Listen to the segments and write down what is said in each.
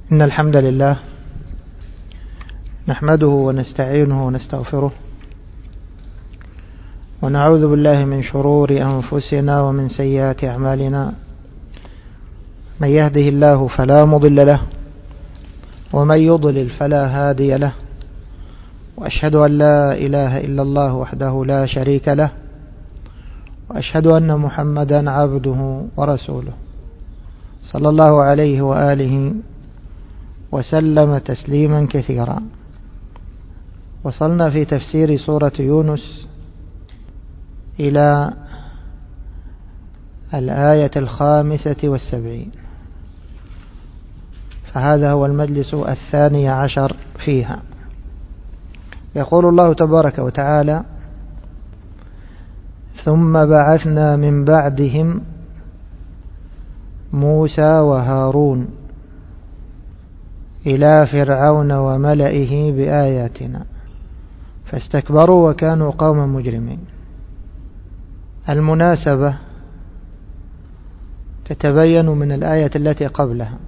إن الحمد لله نحمده ونستعينه ونستغفره ونعوذ بالله من شرور أنفسنا ومن سيئات أعمالنا. من يهده الله فلا مضل له ومن يضلل فلا هادي له، وأشهد أن لا إله إلا الله وحده لا شريك له، وأشهد أن محمدا عبده ورسوله صلى الله عليه وآله وسلم تسليما كثيرا. وصلنا في تفسير سورة يونس إلى الآية 75، فهذا هو المجلس 12 فيها. يقول الله تبارك وتعالى: ثم بعثنا من بعدهم موسى وهارون إلى فرعون وملئه بآياتنا فاستكبروا وكانوا قوما مجرمين. المناسبة تتبين من الآية التي قبلها.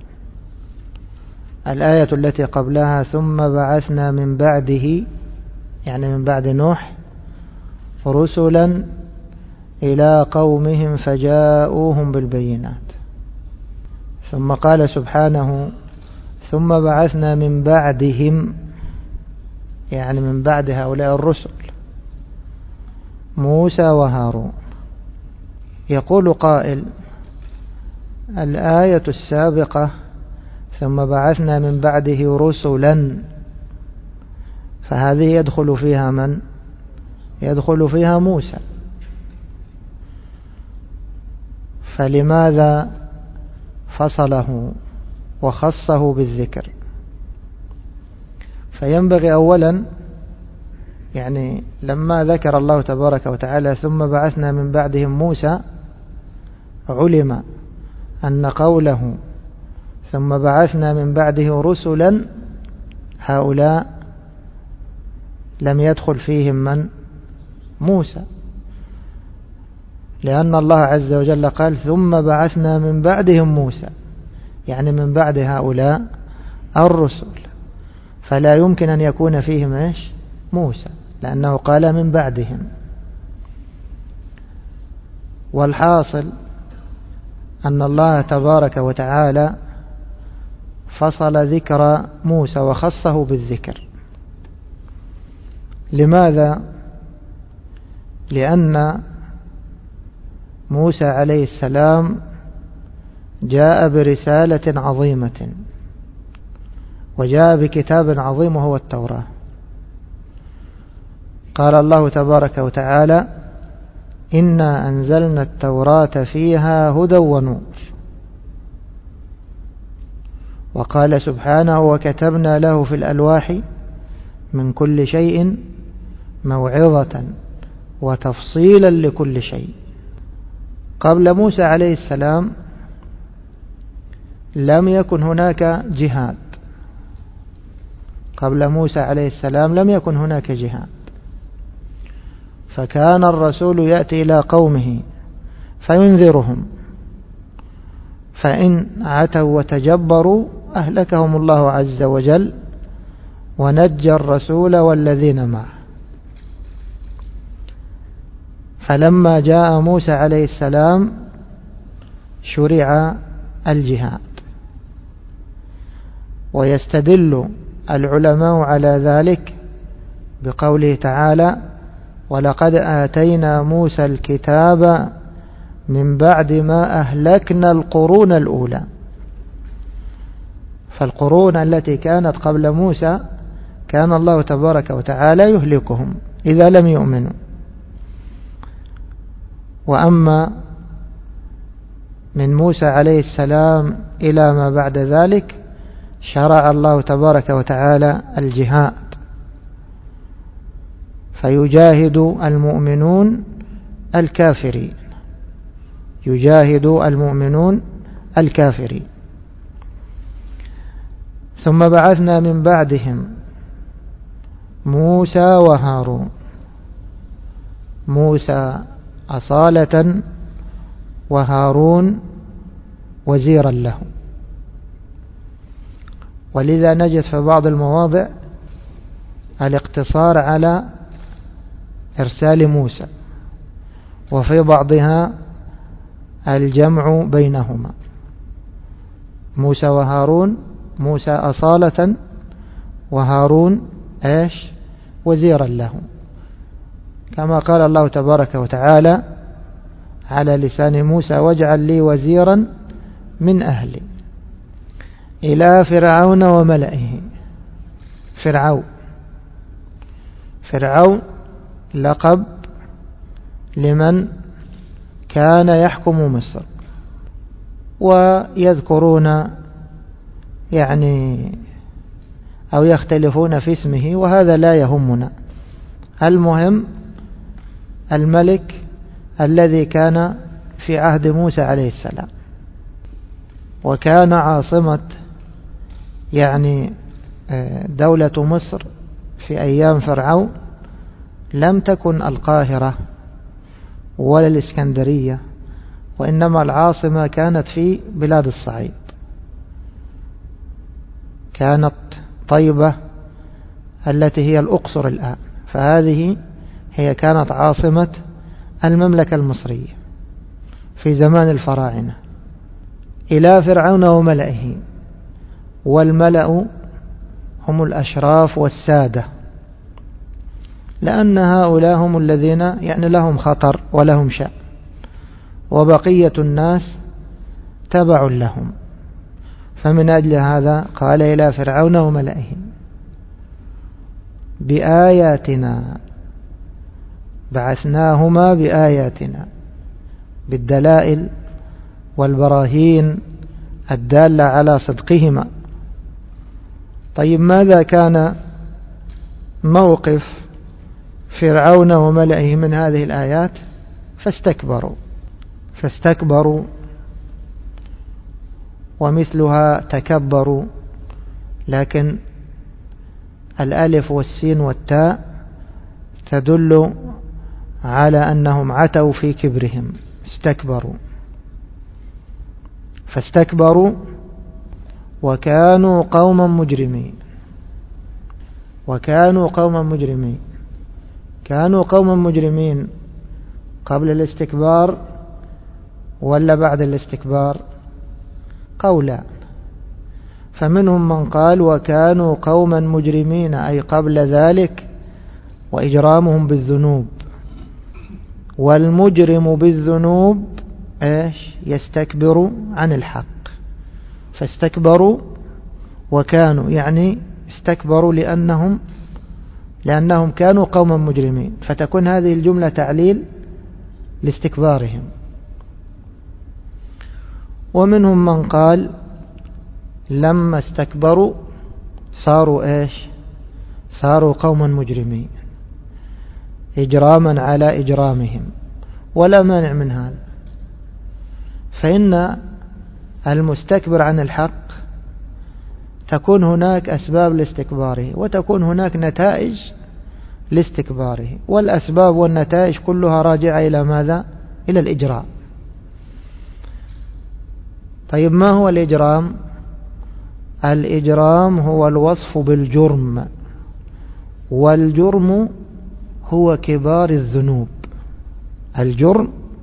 الآية التي قبلها ثم بعثنا من بعده، يعني من بعد نوح، رسلا إلى قومهم فجاءوهم بالبينات. ثم قال سبحانه: ثم بعثنا من بعدهم، يعني من بعد هؤلاء الرسل، موسى وهارون. يقول قائل: الآية السابقة ثم بعثنا من بعده رسلا، فهذه يدخل فيها من؟ يدخل فيها موسى، فلماذا فصله وخصه بالذكر؟ فينبغي أولا، يعني لما ذكر الله تبارك وتعالى ثم بعثنا من بعدهم موسى، علم أن قوله ثم بعثنا من بعده رسلا هؤلاء لم يدخل فيهم من؟ موسى، لأن الله عز وجل قال ثم بعثنا من بعدهم موسى، يعني من بعد هؤلاء الرسل، فلا يمكن أن يكون فيهم إيش؟ موسى، لأنه قال من بعدهم. والحاصل أن الله تبارك وتعالى فصل ذكر موسى وخصه بالذكر. لماذا؟ لأن موسى عليه السلام جاء برسالة عظيمة وجاء بكتاب عظيم وهو التوراة. قال الله تبارك وتعالى: إنا أنزلنا التوراة فيها هدى ونور. وقال سبحانه: وكتبنا له في الألواح من كل شيء موعظة وتفصيلا لكل شيء. قبل موسى عليه السلام لم يكن هناك جهاد. قبل موسى عليه السلام لم يكن هناك جهاد، فكان الرسول يأتي إلى قومه فينذرهم، فإن عتوا وتجبروا أهلكهم الله عز وجل ونجى الرسول والذين معه. فلما جاء موسى عليه السلام شرع الجهاد. ويستدل العلماء على ذلك بقوله تعالى: ولقد آتينا موسى الكتاب من بعد ما أهلكنا القرون الأولى. فالقرون التي كانت قبل موسى كان الله تبارك وتعالى يهلكهم إذا لم يؤمنوا. وأما من موسى عليه السلام إلى ما بعد ذلك شرع الله تبارك وتعالى الجهاد، فيجاهد المؤمنون الكافرين، يجاهد المؤمنون الكافرين. ثم بعثنا من بعدهم موسى وهارون. موسى أصالة وهارون وزيرا له. ولذا نجد في بعض المواضع الاقتصار على إرسال موسى، وفي بعضها الجمع بينهما، موسى وهارون، موسى أصالة وهارون وزيرا له، كما قال الله تبارك وتعالى على لسان موسى: واجعل لي وزيرا من أهلي. إلى فرعون وملئه. فرعون لقب لمن كان يحكم مصر، ويذكرون أو يختلفون في اسمه، وهذا لا يهمنا. المهم الملك الذي كان في عهد موسى عليه السلام، وكان عاصمة دولة مصر في أيام فرعون لم تكن القاهرة ولا الإسكندرية، وإنما العاصمة كانت في بلاد الصعيد، كانت طيبة التي هي الأقصر الآن، فهذه هي كانت عاصمة المملكة المصرية في زمان الفراعنة. إلى فرعون وملئه، والملأ هم الأشراف والسادة، لأن هؤلاء هم الذين لهم خطر ولهم شأن، وبقية الناس تبع لهم. فمن أجل هذا قال: إلى فرعون وملئه بآياتنا، بعثناهما بآياتنا، بالدلائل والبراهين الدالة على صدقهما. طيب، ماذا كان موقف فرعون وملئه من هذه الآيات؟ فاستكبروا، ومثلها تكبروا، لكن الألف والسين والتاء تدل على أنهم عتوا في كبرهم. فاستكبروا وكانوا قوما مجرمين. قبل الاستكبار ولا بعد الاستكبار؟ قولان. فمنهم من قال: وكانوا قوما مجرمين، أي قبل ذلك وإجرامهم بالذنوب. والمجرم بالذنوب يستكبر عن الحق. فاستكبروا وكانوا استكبروا لأنهم كانوا قوما مجرمين، فتكون هذه الجملة تعليل لاستكبارهم. ومنهم من قال: لما استكبروا صاروا قوما مجرمين، إجراما على إجرامهم، ولا مانع من هذا. فإن المستكبر عن الحق تكون هناك أسباب لاستكباره، وتكون هناك نتائج لاستكباره، والأسباب والنتائج كلها راجعة إلى ماذا؟ إلى الإجرام. طيب، ما هو الإجرام؟ الإجرام هو الوصف بالجرم، والجرم هو كبار الذنوب. الجرم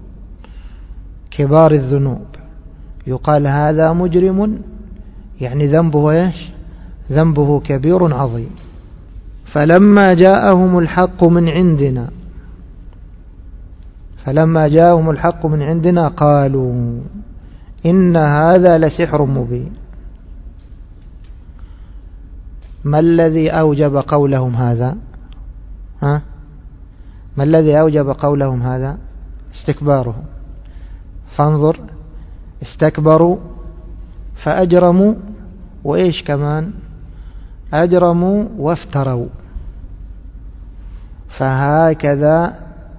كبار الذنوب، يقال هذا مجرم، ذنبه ذنبه كبير عظيم. فلما جاءهم الحق من عندنا قالوا إن هذا لسحر مبين. ما الذي أوجب قولهم هذا؟ ما الذي أوجب قولهم هذا؟ استكبارهم. فانظر، استكبروا فأجرموا، وإيش كمان؟ أجرموا وافتروا. فهكذا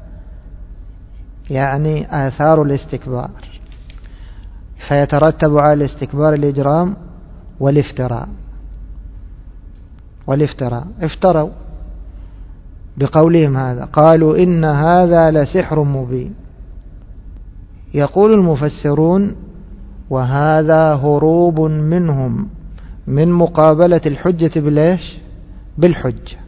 آثار الاستكبار، فيترتب على الاستكبار الإجرام والافتراء. افتروا بقولهم هذا، قالوا إن هذا لسحر مبين. يقول المفسرون: وهذا هروب منهم من مقابلة الحجة بالإيش؟ بالحجة،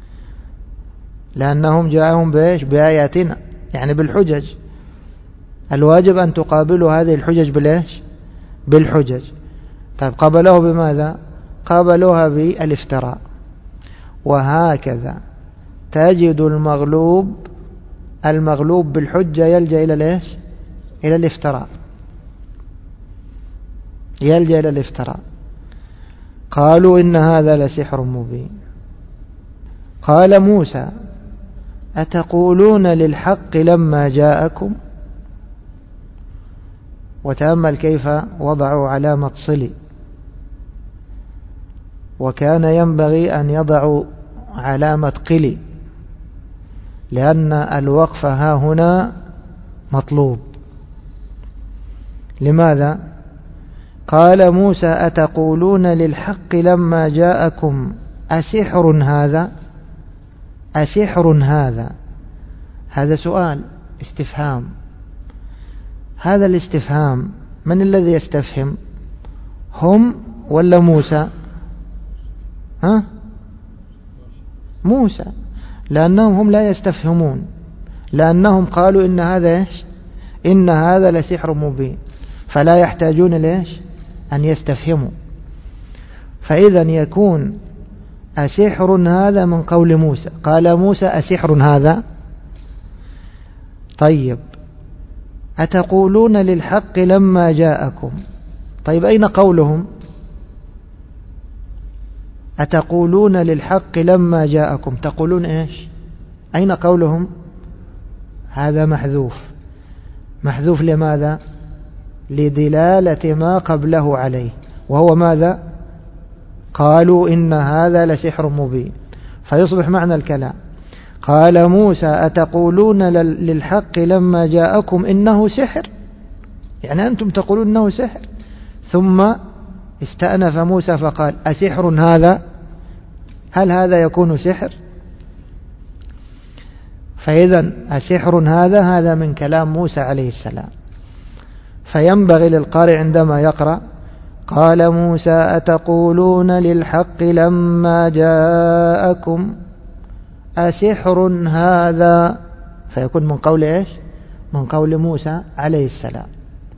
لأنهم جاءهم بإيش؟ بآياتنا، يعني بالحجج. الواجب أن تقابلوا هذه الحجج بالإيش؟ بالحجج. طيب قابلوه بماذا؟ قابلوها بالافتراء. وهكذا تجد المغلوب بالحجة يلجأ إلى الإيش؟ إلى الافتراء، يلجأ إلى الافتراء. قالوا إن هذا لسحر مبين. قال موسى أتقولون للحق لما جاءكم. وتأمل كيف وضعوا علامة صلة، وكان ينبغي أن يضعوا علامة قلي، لأن الوقف ها هنا مطلوب. لماذا؟ قال موسى أتقولون للحق لما جاءكم أسحر هذا؟ أسحر هذا، هذا سؤال استفهام. هذا الاستفهام من الذي يستفهم؟ هم ولا موسى؟ موسى، لأنهم هم لا يستفهمون، لأنهم قالوا إن هذا إيش؟ إن هذا لسحر مبين، فلا يحتاجون ليش؟ أن يستفهموا. فإذا يكون أسحر هذا من قول موسى. قال موسى أسحر هذا. طيب أتقولون للحق لما جاءكم. طيب أين قولهم؟ أتقولون للحق لما جاءكم، تقولون إيش؟ أين قولهم؟ هذا محذوف. محذوف لماذا؟ لدلالة ما قبله عليه، وهو ماذا؟ قالوا إن هذا لسحر مبين، فيصبح معنى الكلام قال موسى أتقولون للحق لما جاءكم إنه سحر، يعني أنتم تقولون إنه سحر. ثم استأنف موسى فقال أسحر هذا، هل هذا يكون سحر؟ فإذا أسحر هذا من كلام موسى عليه السلام. فينبغي للقارئ عندما يقرأ قال موسى أتقولون للحق لما جاءكم أسحر هذا، فيكون من قول إيش؟ من قول موسى عليه السلام.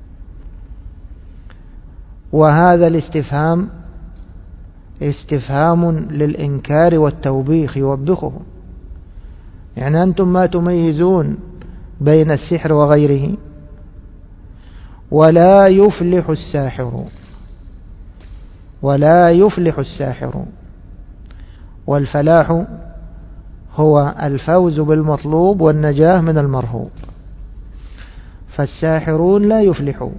وهذا الاستفهام استفهام للإنكار والتوبيخ، يوبخهم، يعني أنتم ما تميزون بين السحر وغيره. ولا يفلح الساحر، ولا يفلح الساحر. والفلاح هو الفوز بالمطلوب والنجاة من المرهوب، فالساحرون لا يفلحون.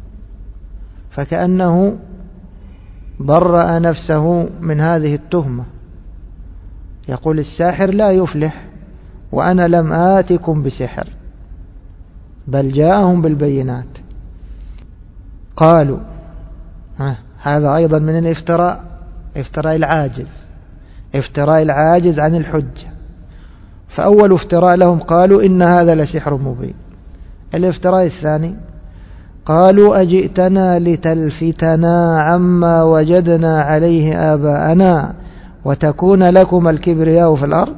فكأنه برأ نفسه من هذه التهمة، يقول الساحر لا يفلح وأنا لم آتكم بسحر بل جاءهم بالبينات. قالوا هذا أيضا من الافتراء، افتراء العاجز، افتراء العاجز عن الحجة. فأول افتراء لهم قالوا إن هذا لسحر مبين. الافتراء الثاني قالوا أجئتنا لتلفتنا عما وجدنا عليه آباءنا وتكون لكم الكبرياء في الأرض.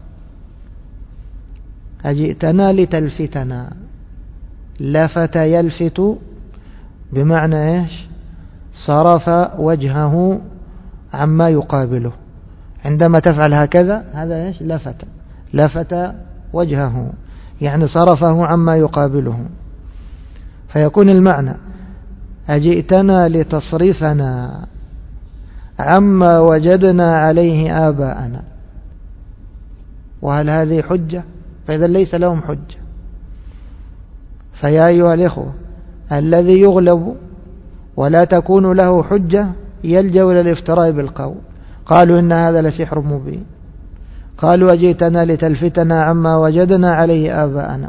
أجئتنا لتلفتنا، لفت يلفت بمعنى إيش؟ صرف وجهه عما يقابله. عندما تفعل هكذا هذا إيش؟ لفت وجهه، يعني صرفه عما يقابله. فيكون المعنى أجئتنا لتصرفنا عما وجدنا عليه آباءنا. وهل هذه حجة؟ فإذا ليس لهم حجة. فيا أيها الإخوة، الذي يغلب ولا تكون له حجة يلجأ إلى الافتراء بالقول. قالوا إن هذا لسحر مبين، قالوا أجئتنا لتلفتنا عما وجدنا عليه آباءنا.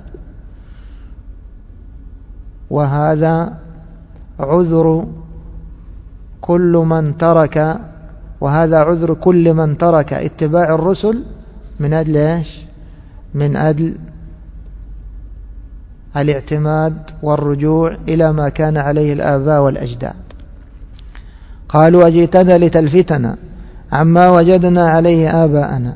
وهذا عذر كل من ترك، وهذا عذر كل من ترك اتباع الرسل من أجل إيش؟ من أجل الاعتماد والرجوع إلى ما كان عليه الآباء والأجداد. قالوا أجئتنا لتلفتنا عما وجدنا عليه آباءنا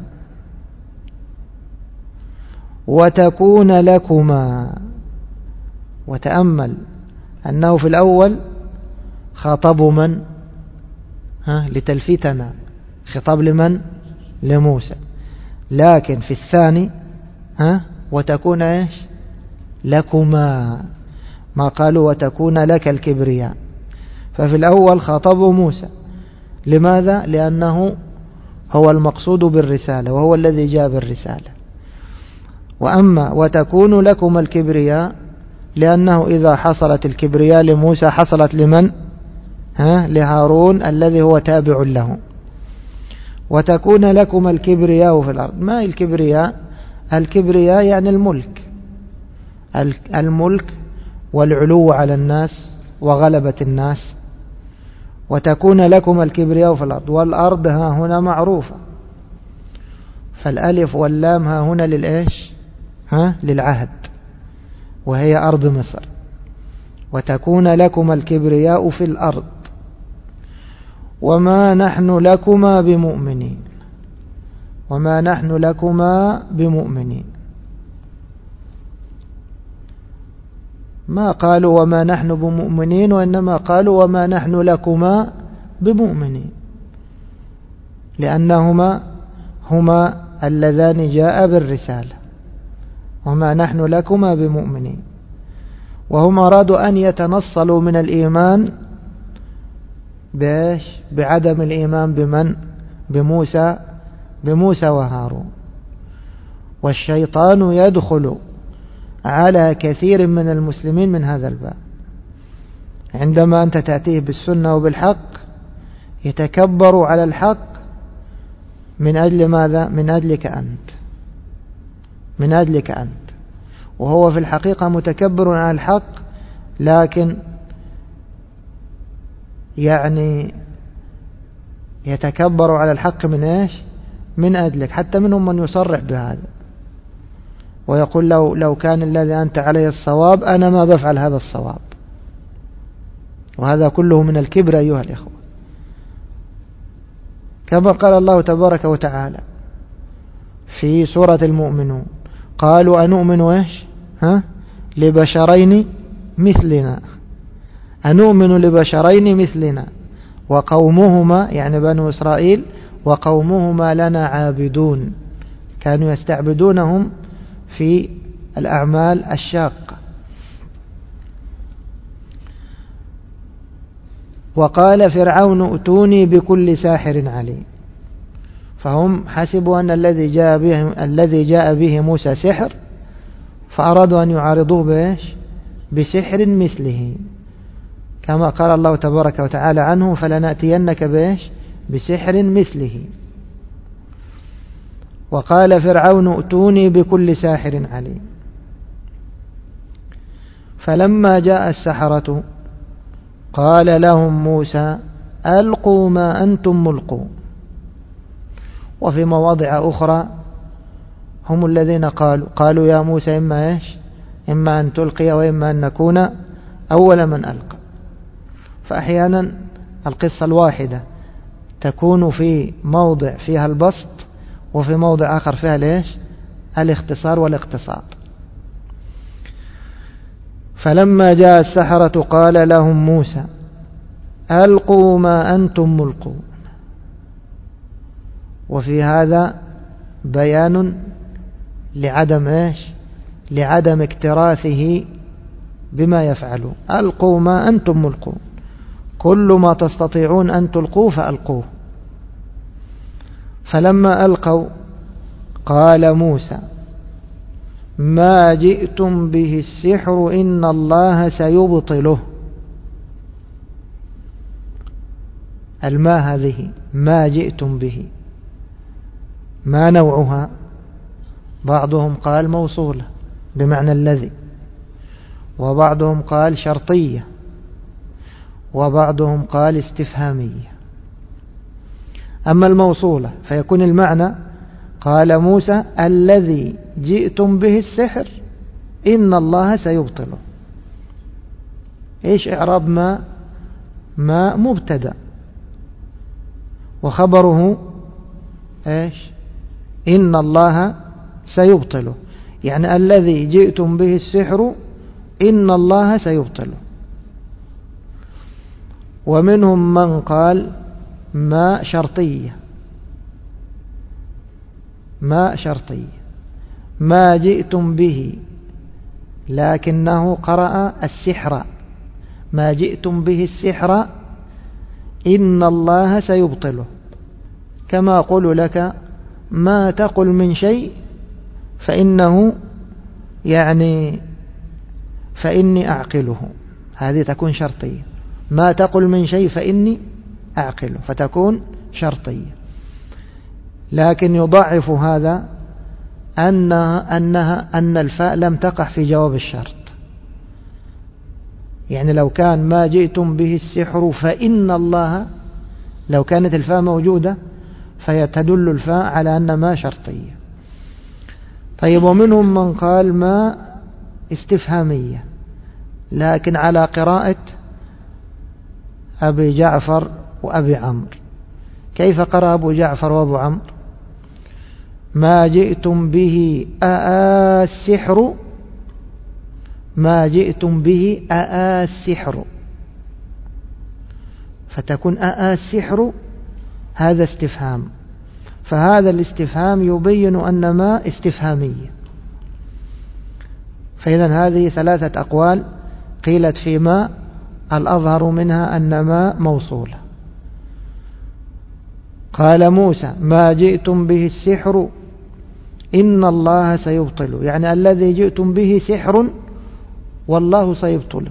وتكون لكما. وتأمل أنه في الأول خاطب من؟ لتلفتنا، خطاب لمن؟ لموسى. لكن في الثاني وتكون إيش؟ لكما، ما قالوا وتكون لك الكبرياء. ففي الأول خاطبوا موسى، لماذا؟ لأنه هو المقصود بالرسالة وهو الذي جاء بالرسالة. وأما وتكون لكم الكبرياء لأنه إذا حصلت الكبرياء لموسى حصلت لمن؟ لهارون الذي هو تابع له. وتكون لكم الكبرياء في الأرض. ما الكبرياء؟ الكبرياء يعني الملك والعلو على الناس وغلبة الناس. وتكون لكم الكبرياء في الأرض، والأرض ها هنا معروفة، فالألف واللام ها هنا للإيش؟ للعهد، وهي أرض مصر. وتكون لكم الكبرياء في الأرض وما نحن لكما بمؤمنين. وما نحن لكما بمؤمنين، ما قالوا وما نحن بمؤمنين، وإنما قالوا وما نحن لكما بمؤمنين، لأنهما هما اللذان جاء بالرسالة. وما نحن لكما بمؤمنين. وهم أرادوا أن يتنصلوا من الإيمان بعدم الإيمان بمن؟ بموسى وهارون. والشيطان يدخل على كثير من المسلمين من هذا الباب. عندما أنت تأتيه بالسنة وبالحق يتكبر على الحق من أجل ماذا؟ من أجلك أنت. وهو في الحقيقة متكبر على الحق، لكن يعني يتكبر على الحق من إيش؟ من أجلك. حتى منهم من يصرح بهذا ويقول لو كان الذي أنت عليه الصواب أنا ما بفعل هذا الصواب. وهذا كله من الكبر أيها الإخوة، كما قال الله تبارك وتعالى في سورة المؤمنون: قالوا أنؤمن إيش؟ لبشرين مثلنا، أنؤمن لبشرين مثلنا وقومهما يعني بنو إسرائيل وقومهما لنا عابدون. كانوا يستعبدونهم في الأعمال الشاقة. وقال فرعون ائتوني بكل ساحر عليم. فهم حسبوا أن الذي جاء به موسى سحر، فأرادوا أن يعارضوه بإيش؟ بسحر مثله، كما قال الله تبارك وتعالى عنه: فلنأتينك بإيش؟ بسحر مثله. وقال فرعون ائتوني بكل ساحر عليم. فلما جاء السحرة قال لهم موسى ألقوا ما أنتم ملقون. وفي مواضع أخرى هم الذين قالوا يا موسى إما إيش؟ إما أن تلقي وإما أن نكون أول من ألقى. فأحيانا القصة الواحدة تكون في موضع فيها البسط وفي موضع آخر فيها ليش؟ الاختصار والاقتصار. فلما جاء السحرة قال لهم موسى ألقوا ما أنتم ملقون. وفي هذا بيان لعدم إيش؟ لعدم اكتراثه بما يفعلون. ألقوا ما أنتم ملقون، كل ما تستطيعون أن تلقوه فألقوه. فلما ألقوا قال موسى ما جئتم به السحر إن الله سيبطله. الماء هذه ما جئتم به، ما نوعها؟ بعضهم قال موصولة بمعنى الذي، وبعضهم قال شرطية، وبعضهم قال استفهامية. أما الموصولة فيكون المعنى قال موسى الذي جئتم به السحر إن الله سيبطله. إيش إعراب ما مبتدأ وخبره إيش؟ إن الله سيبطله، يعني الذي جئتم به السحر إن الله سيبطله. ومنهم من قال ما شرطية، ما شرطية، ما جئتم به، لكنه قرأ السحر، ما جئتم به السحر إن الله سيبطله، كما أقول لك ما تقل من شيء فإنه يعني فإني أعقله، هذه تكون شرطية. ما تقل من شيء فإني أعقله فتكون شرطية. لكن يضعف هذا أن الفاء لم تقع في جواب الشرط. يعني لو كان ما جئتم به السحر فإن الله، لو كانت الفاء موجودة فيتدل الفاء على أن ما شرطية. طيب، ومنهم من قال ما استفهامية، لكن على قراءة أبي جعفر وأبي عمرو. كيف قرأ أبو جعفر وأبو عمرو؟ ما جئتم به السحر، ما جئتم به السحر، فتكون السحر هذا استفهام، فهذا الاستفهام يبين أن ما استفهامية. فإذا هذه ثلاثة أقوال قيلت فيما الأظهر منها أن ما موصولة. قال موسى ما جئتم به السحر إن الله سيبطله، يعني الذي جئتم به سحر والله سيبطله،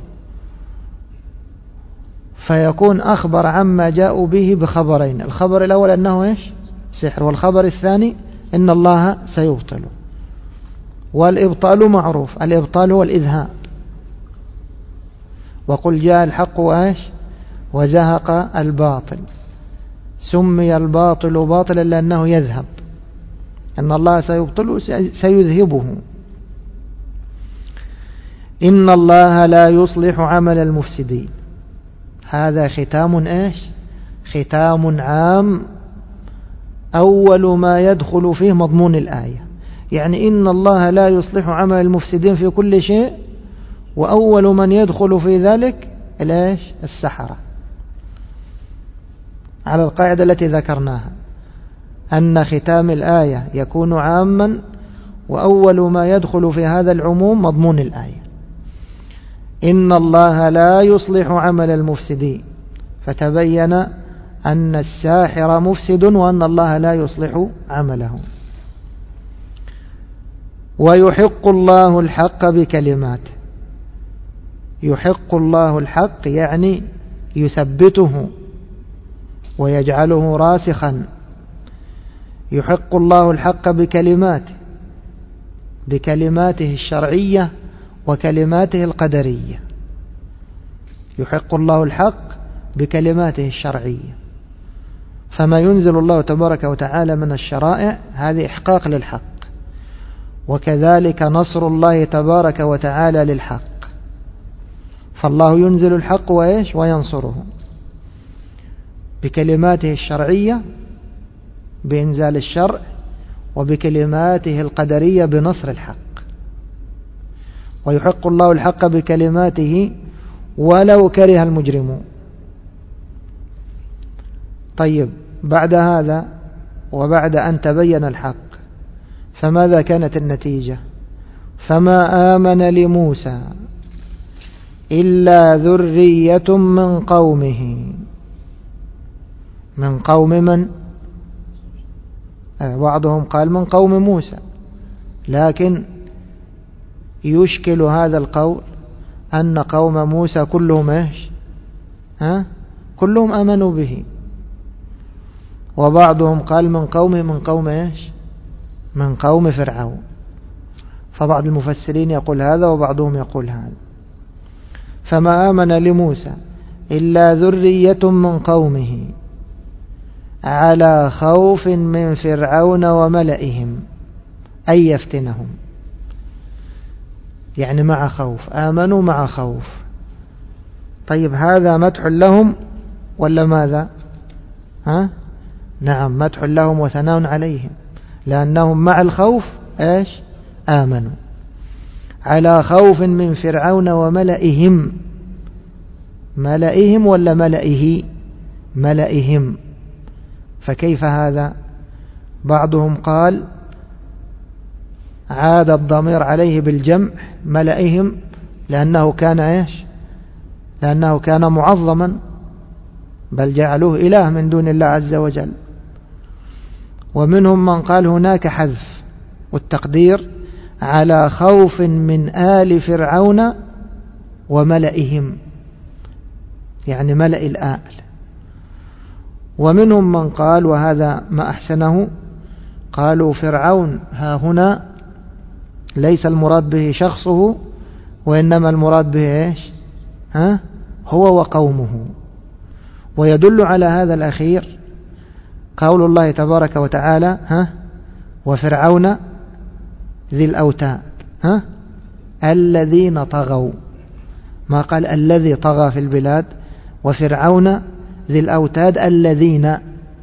فيكون أخبر عما جاءوا به بخبرين، الخبر الأول أنه إيش؟ سحر، والخبر الثاني إن الله سيبطله. والإبطال معروف، الإبطال هو الإذهاب، وقل جاء الحق وإيش؟ وزهق الباطل. سمي الباطل باطلا لأنه يذهب، أن الله سيبطله سيذهبه. إن الله لا يصلح عمل المفسدين، هذا ختام إيش؟ ختام عام، أول ما يدخل فيه مضمون الآية، يعني إن الله لا يصلح عمل المفسدين في كل شيء، وأول من يدخل في ذلك الإيش؟ السحرة، على القاعدة التي ذكرناها أن ختام الآية يكون عاما، وأول ما يدخل في هذا العموم مضمون الآية. إن الله لا يصلح عمل المفسدين، فتبين أن الساحر مفسد وأن الله لا يصلح عمله. ويحق الله الحق بكلماته، يحق الله الحق يعني يثبته ويجعله راسخا. يحق الله الحق بكلماته، بكلماته الشرعية وكلماته القدرية. يحق الله الحق بكلماته الشرعية، فما ينزل الله تبارك وتعالى من الشرائع هذه إحقاق للحق، وكذلك نصر الله تبارك وتعالى للحق، فالله ينزل الحق وإيش؟ وينصره بكلماته الشرعية بإنزال الشرع، وبكلماته القدرية بنصر الحق. ويحق الله الحق بكلماته ولو كره المجرمون. طيب، بعد هذا وبعد أن تبين الحق فماذا كانت النتيجة؟ فما آمن لموسى إلا ذرية من قومه. من قوم من؟ بعضهم قال من قوم موسى، لكن يشكل هذا القول أن قوم موسى كلهم إيش؟ كلهم آمنوا به. وبعضهم قال من قوم إيش؟ من قوم فرعون. فبعض المفسرين يقول هذا وبعضهم يقول هذا. فما آمن لموسى إلا ذرية من قومه على خوف من فرعون وملئهم أن يفتنهم، يعني مع خوف، آمنوا مع خوف. طيب، هذا مدح لهم ولا ماذا؟ نعم، مدح لهم وثناء عليهم، لأنهم مع الخوف إيش؟ آمنوا. على خوف من فرعون وملئهم. ملئهم ولا ملئه؟ ملئهم. فكيف هذا؟ بعضهم قال عاد الضمير عليه بالجمع ملئهم، لأنه كان إيش؟ لأنه كان معظما، بل جعلوه إله من دون الله عز وجل. ومنهم من قال هناك حذف، والتقدير على خوف من آل فرعون وملئهم، يعني ملئ الآل. ومنهم من قال، وهذا ما أحسنه، قالوا فرعون ها هنا ليس المراد به شخصه، وإنما المراد به إيش؟ هو وقومه. ويدل على هذا الأخير قول الله تبارك وتعالى وفرعون ذي الأوتاد الذين طغوا، ما قال الذي طغى في البلاد، وفرعون ذي الأوتاد الذين،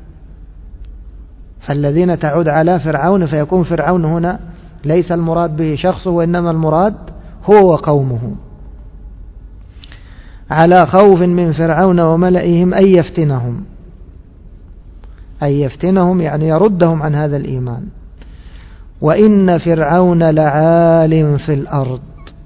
فالذين تعود على فرعون، فيكون فرعون هنا ليس المراد به شخصه، وإنما المراد هو وقومه. على خوف من فرعون وملئهم أن يفتنهم، أن يفتنهم يعني يردهم عن هذا الإيمان. وإن فرعون لعال في الأرض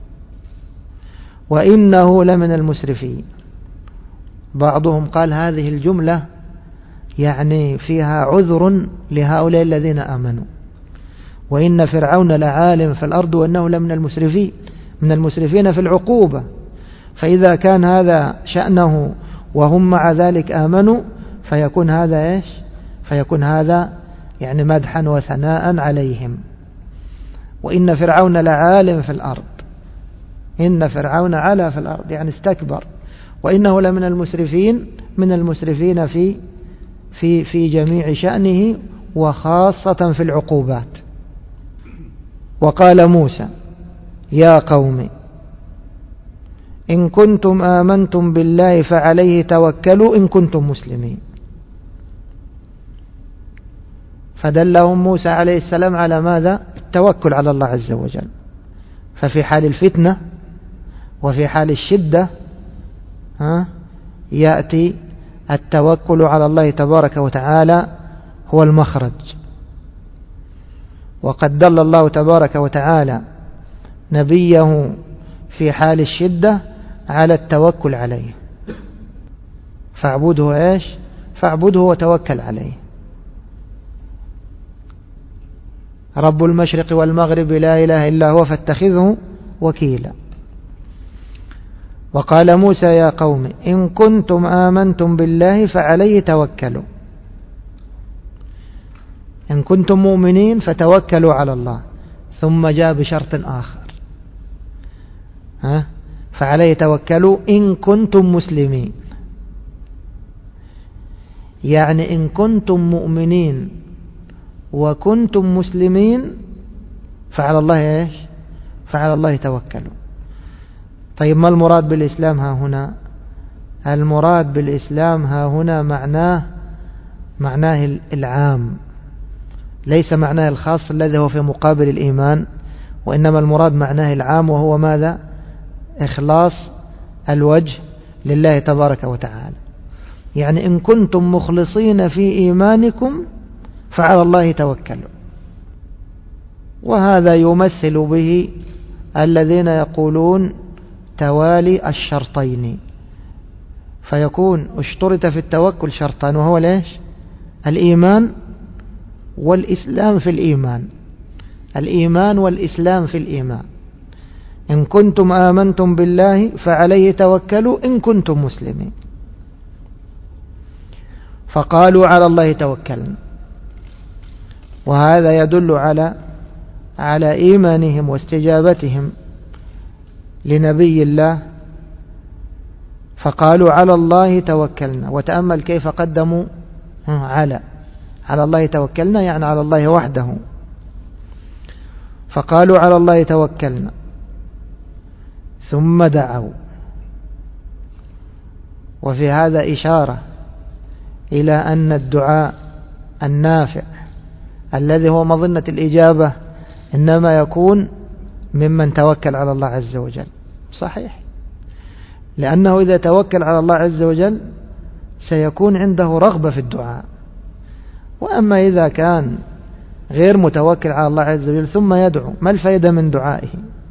وإنه لمن المسرفين. بعضهم قال هذه الجملة يعني فيها عذر لهؤلاء الذين آمنوا، وإن فرعون لعال في الأرض وإنه لمن المسرفين، من المسرفين في العقوبة. فإذا كان هذا شأنه وهم مع ذلك آمنوا، فيكون هذا إيش؟ فيكون هذا يعني مدحا وثناء عليهم. وإن فرعون لعال في الأرض، إن فرعون علا في الأرض يعني استكبر، وإنه لمن المسرفين، من المسرفين في جميع شأنه، وخاصة في العقوبات. وقال موسى يا قوم إن كنتم آمنتم بالله فعليه توكلوا إن كنتم مسلمين. فدلهم موسى عليه السلام على ماذا؟ التوكل على الله عز وجل. ففي حال الفتنة وفي حال الشدة يأتي التوكل على الله تبارك وتعالى هو المخرج. وقد دل الله تبارك وتعالى نبيه في حال الشدة على التوكل عليه، فاعبده إيش؟ فاعبده وتوكل عليه. رب المشرق والمغرب لا إله إلا هو فاتخذه وكيلا. وقال موسى يا قوم إن كنتم آمنتم بالله فعليه توكلوا، إن كنتم مؤمنين فتوكلوا على الله. ثم جاء بشرط آخر فعليه توكلوا إن كنتم مسلمين، يعني إن كنتم مؤمنين وكنتم مسلمين فعلى الله إيش؟ فعلى الله توكلوا. طيب ما المراد بالإسلام ها هنا؟ المراد بالإسلام ها هنا معناه العام، ليس معناه الخاص الذي هو في مقابل الإيمان، وإنما المراد معناه العام، وهو ماذا؟ إخلاص الوجه لله تبارك وتعالى. يعني إن كنتم مخلصين في إيمانكم فعلى الله توكلوا. وهذا يمثل به الذين يقولون توالي الشرطين، فيكون اشترط في التوكل شرطان، وهو ليش؟ الإيمان والإسلام في الإيمان، الإيمان والإسلام في الإيمان. إن كنتم آمنتم بالله فعليه توكلوا إن كنتم مسلمين. فقالوا على الله توكلنا، وهذا يدل على إيمانهم واستجابتهم لنبي الله. فقالوا على الله توكلنا، وتأمل كيف قدموا على الله توكلنا، يعني على الله وحده. فقالوا على الله توكلنا ثم دعوا. وفي هذا إشارة إلى أن الدعاء النافع الذي هو مظنة الإجابة إنما يكون ممن توكل على الله عز وجل. صحيح، لأنه إذا توكل على الله عز وجل سيكون عنده رغبة في الدعاء. وأما إذا كان غير متوكل على الله عز وجل ثم يدعو، ما الفائدة من دعائه؟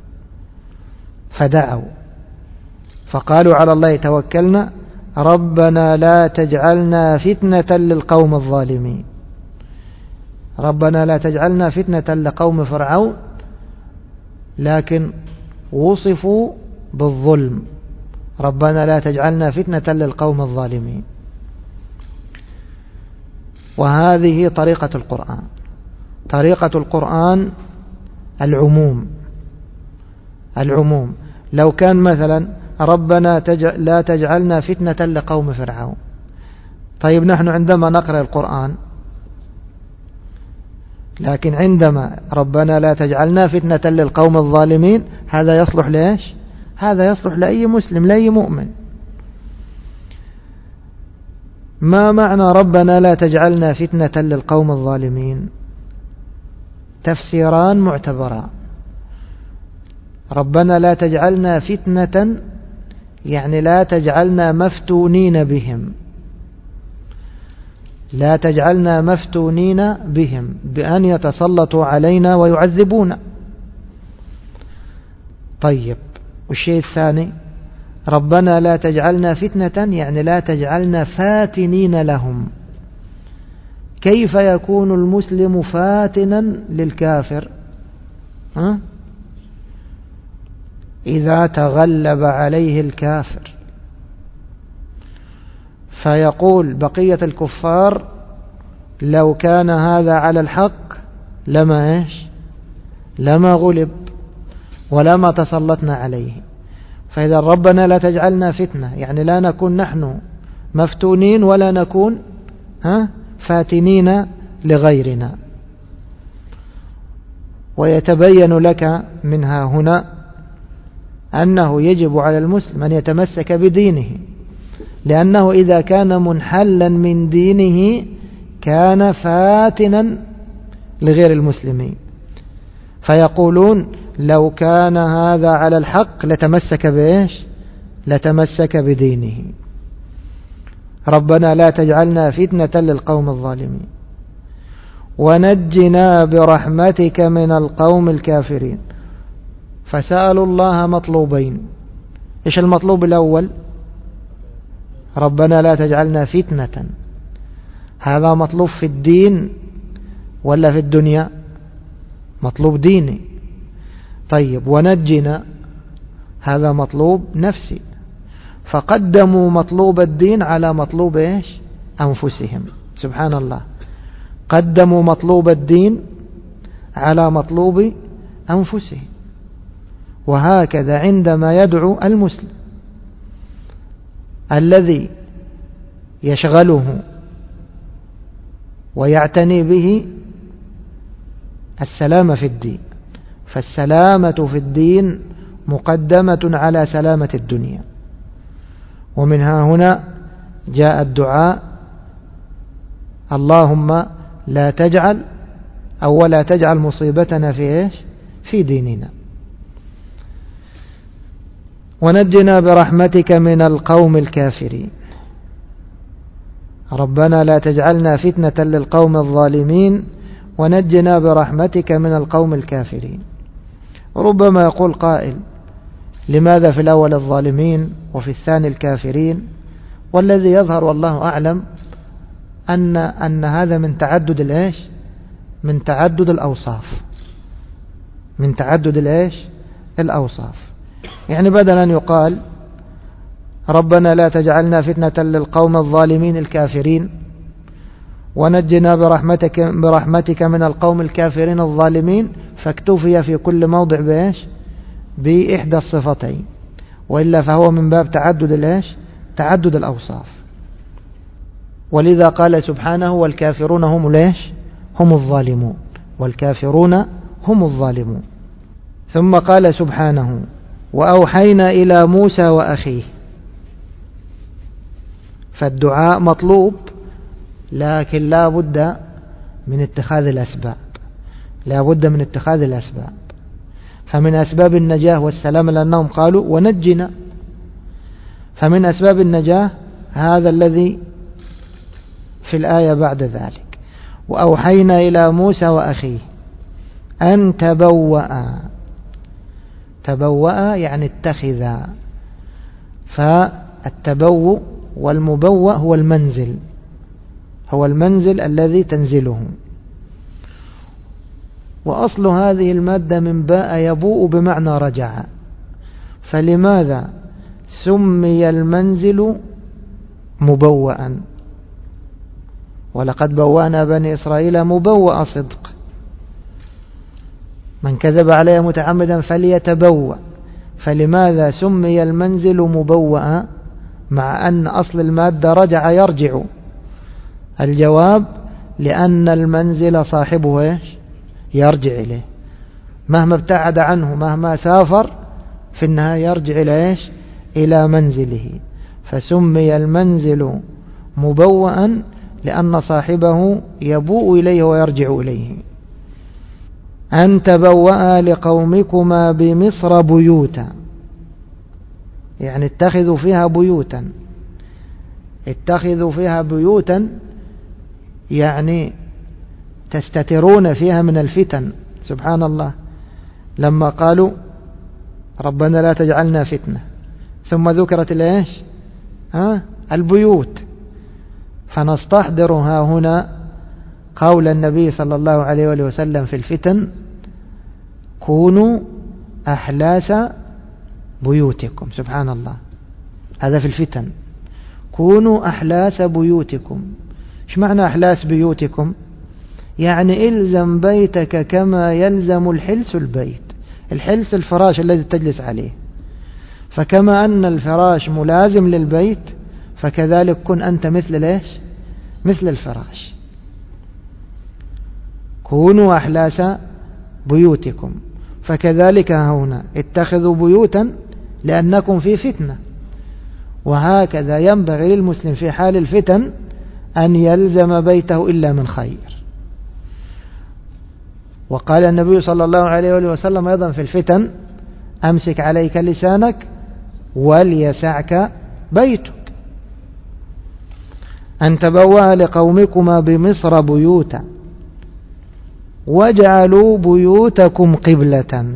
فدعوا فقالوا على الله توكلنا ربنا لا تجعلنا فتنة للقوم الظالمين. ربنا لا تجعلنا فتنة لقوم فرعون، لكن وصفوا بالظلم. ربنا لا تجعلنا فتنة للقوم الظالمين. وهذه طريقة القرآن. طريقة القرآن العموم. لو كان مثلا ربنا لا تجعلنا فتنة لقوم فرعون، طيب نحن عندما نقرأ القرآن، لكن عندما ربنا لا تجعلنا فتنة للقوم الظالمين، هذا يصلح ليش؟ هذا يصلح لأي مسلم، لأي مؤمن. ما معنى ربنا لا تجعلنا فتنة للقوم الظالمين؟ تفسيران معتبران. ربنا لا تجعلنا فتنة يعني لا تجعلنا مفتونين بهم، لا تجعلنا مفتونين بهم بأن يتسلطوا علينا ويعذبونا. طيب، والشيء الثاني ربنا لا تجعلنا فتنة يعني لا تجعلنا فاتنين لهم. كيف يكون المسلم فاتنا للكافر؟ إذا تغلب عليه الكافر، فيقول بقية الكفار لو كان هذا على الحق لما غلب ولما تسلطنا عليه. فإذا ربنا لا تجعلنا فتنة يعني لا نكون نحن مفتونين ولا نكون فاتنين لغيرنا. ويتبين لك منها هنا أنه يجب على المسلم أن يتمسك بدينه، لأنه إذا كان منحلا من دينه كان فاتنا لغير المسلمين. فيقولون لو كان هذا على الحق لتمسك بإيش؟ لتمسك بدينه. ربنا لا تجعلنا فتنة للقوم الظالمين ونجنا برحمتك من القوم الكافرين. فسألوا الله مطلوبين. إيش المطلوب الأول؟ ربنا لا تجعلنا فتنة. هذا مطلوب في الدين ولا في الدنيا؟ مطلوب ديني. طيب، ونجنا هذا مطلوب نفسي. فقدموا مطلوب الدين على مطلوب إيش؟ أنفسهم. سبحان الله، قدموا مطلوب الدين على مطلوب أنفسهم. وهكذا عندما يدعو المسلم الذي يشغله ويعتني به السلامة في الدين، فالسلامة في الدين مقدمة على سلامة الدنيا. ومنها هنا جاء الدعاء اللهم لا تجعل أو ولا تجعل مصيبتنا في إيش؟ في ديننا. ونجنا برحمتك من القوم الكافرين. ربنا لا تجعلنا فتنة للقوم الظالمين ونجنا برحمتك من القوم الكافرين. ربما يقول قائل لماذا في الأول الظالمين وفي الثاني الكافرين؟ والذي يظهر والله أعلم أن هذا من تعدد الإيش؟ من تعدد الأوصاف. من تعدد الإيش؟ الأوصاف. يعني بدل أن يقال ربنا لا تجعلنا فتنة للقوم الظالمين الكافرين ونجنا برحمتك من القوم الكافرين الظالمين، فاكتفي في كل موضع بإيش؟ بإحدى الصفتين، وإلا فهو من باب تعدد الإيش؟ تعدد الأوصاف. ولذا قال سبحانه والكافرون هم الإيش؟ هم الظالمون. والكافرون هم الظالمون. ثم قال سبحانه وأوحينا إلى موسى وأخيه. فالدعاء مطلوب، لكن لا بد من اتخاذ الأسباب، لا بد من اتخاذ الأسباب. فمن أسباب النجاة والسلام لأنهم قالوا ونجنا، فمن أسباب النجاة هذا الذي في الآية بعد ذلك: وأوحينا إلى موسى وأخيه أن تبوأ يعني اتخذا، فالتبوء والمبوأ هو المنزل الذي تنزله. وأصل هذه المادة من باء يبوء بمعنى رجع، فلماذا سمي المنزل مبوأ؟ ولقد بوأنا بني إسرائيل مبوأ صدق، من كذب علي متعمدا فليتبوأ. فلماذا سمي المنزل مبوأ مع أن أصل المادة رجع يرجع؟ الجواب: لأن المنزل صاحبه يرجع إليه، مهما ابتعد عنه مهما سافر في النهاية يرجع إلى منزله. فسمي المنزل مبوأ لأن صاحبه يبوء إليه ويرجع إليه. أن تبوأ لقومكما بمصر بيوتا، يعني اتخذوا فيها بيوتا، يعني تستترون فيها من الفتن. سبحان الله، لما قالوا ربنا لا تجعلنا فتنة ثم ذكرت البيوت. فنستحضرها هنا قول النبي صلى الله عليه وسلم في الفتن: كونوا أحلاس بيوتكم. سبحان الله، هذا في الفتن: كونوا أحلاس بيوتكم. ايش معنى أحلاس بيوتكم؟ يعني إلزم بيتك كما يلزم الحلس البيت. الحلس الفراش الذي تجلس عليه، فكما أن الفراش ملازم للبيت فكذلك كن أنت مثل الفراش. كونوا أحلاس بيوتكم. فكذلك هنا اتخذوا بيوتا لأنكم في فتنة، وهكذا ينبغي للمسلم في حال الفتن أن يلزم بيته إلا من خير. وقال النبي صلى الله عليه وسلم أيضا في الفتن: أمسك عليك لسانك وليسعك بيتك. أن تبوأ لقومكما بمصر بيوتا واجعلوا بيوتكم قبلة.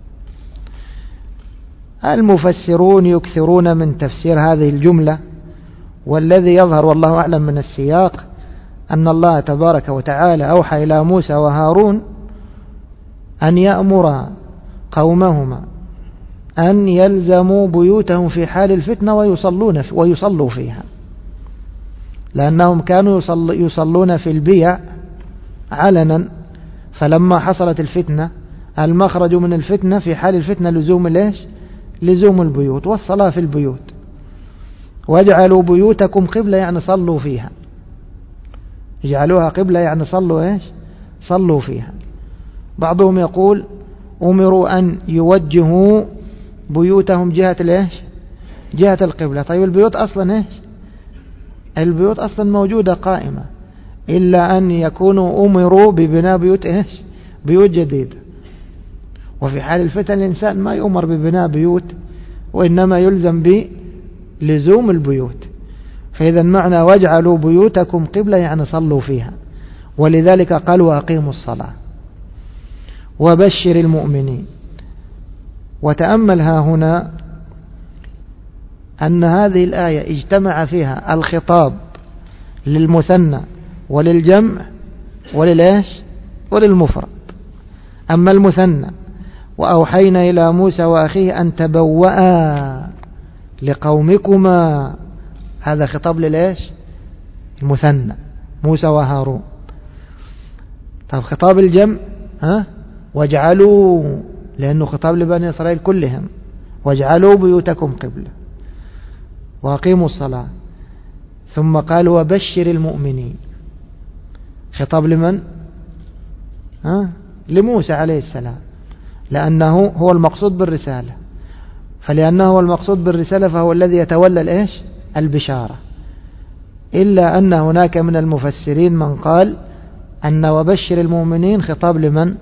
المفسرون يكثرون من تفسير هذه الجملة، والذي يظهر والله أعلم من السياق أن الله تبارك وتعالى أوحى إلى موسى وهارون أن يأمر قومهما أن يلزموا بيوتهم في حال الفتنة ويصلوا فيها، لأنهم كانوا يصلون في البيع علنا. فلما حصلت الفتنة المخرج من الفتنة في حال الفتنة لزوم البيوت والصلاة في البيوت. واجعلوا بيوتكم قبلة يعني صلوا فيها، اجعلوها قبلة يعني صلوا فيها. بعضهم يقول أمروا أن يوجهوا بيوتهم جهة القبلة. طيب البيوت أصلا موجودة قائمة، إلا أن يكونوا أمروا ببناء بيوت جديدة. وفي حال الفتن الإنسان ما يؤمر ببناء بيوت، وإنما يلزم بلزوم البيوت. فإذا معنى واجعلوا بيوتكم قبلة يعني صلوا فيها. ولذلك قال وأقيموا الصلاة وبشر المؤمنين. وتأملها هنا أن هذه الآية اجتمع فيها الخطاب للمثنى وللجمع وللمفرد. أما المثنى: وأوحينا إلى موسى وأخيه أن تبوأ لقومكما، هذا خطاب المثنى موسى وهارون. طب خطاب الجمع واجعلوا، لأنه خطاب لبني إسرائيل كلهم: واجعلوا بيوتكم قبلة وأقيموا الصلاة. ثم قال وبشر المؤمنين، خطاب لمن؟ لموسى عليه السلام، لأنه هو المقصود بالرسالة. فلأنه هو المقصود بالرسالة فهو الذي يتولى البشارة. إلا أن هناك من المفسرين من قال أن وبشر المؤمنين خطاب لمن؟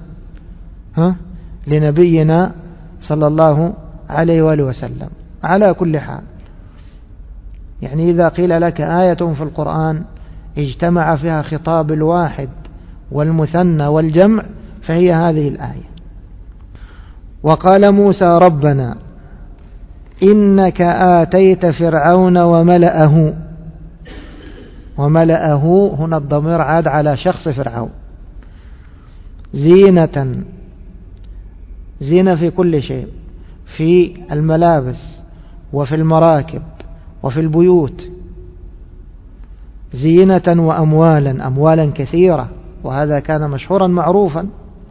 لنبينا صلى الله عليه وآله وسلم. على كل حال، يعني إذا قيل لك آية في القرآن اجتمع فيها خطاب الواحد والمثنى والجمع فهي هذه الآية. وقال موسى ربنا إنك آتيت فرعون وملأه هنا الضمير عاد على شخص فرعون زينة في كل شيء، في الملابس وفي المراكب وفي البيوت، زينة وأموالا كثيرة، وهذا كان مشهورا معروفا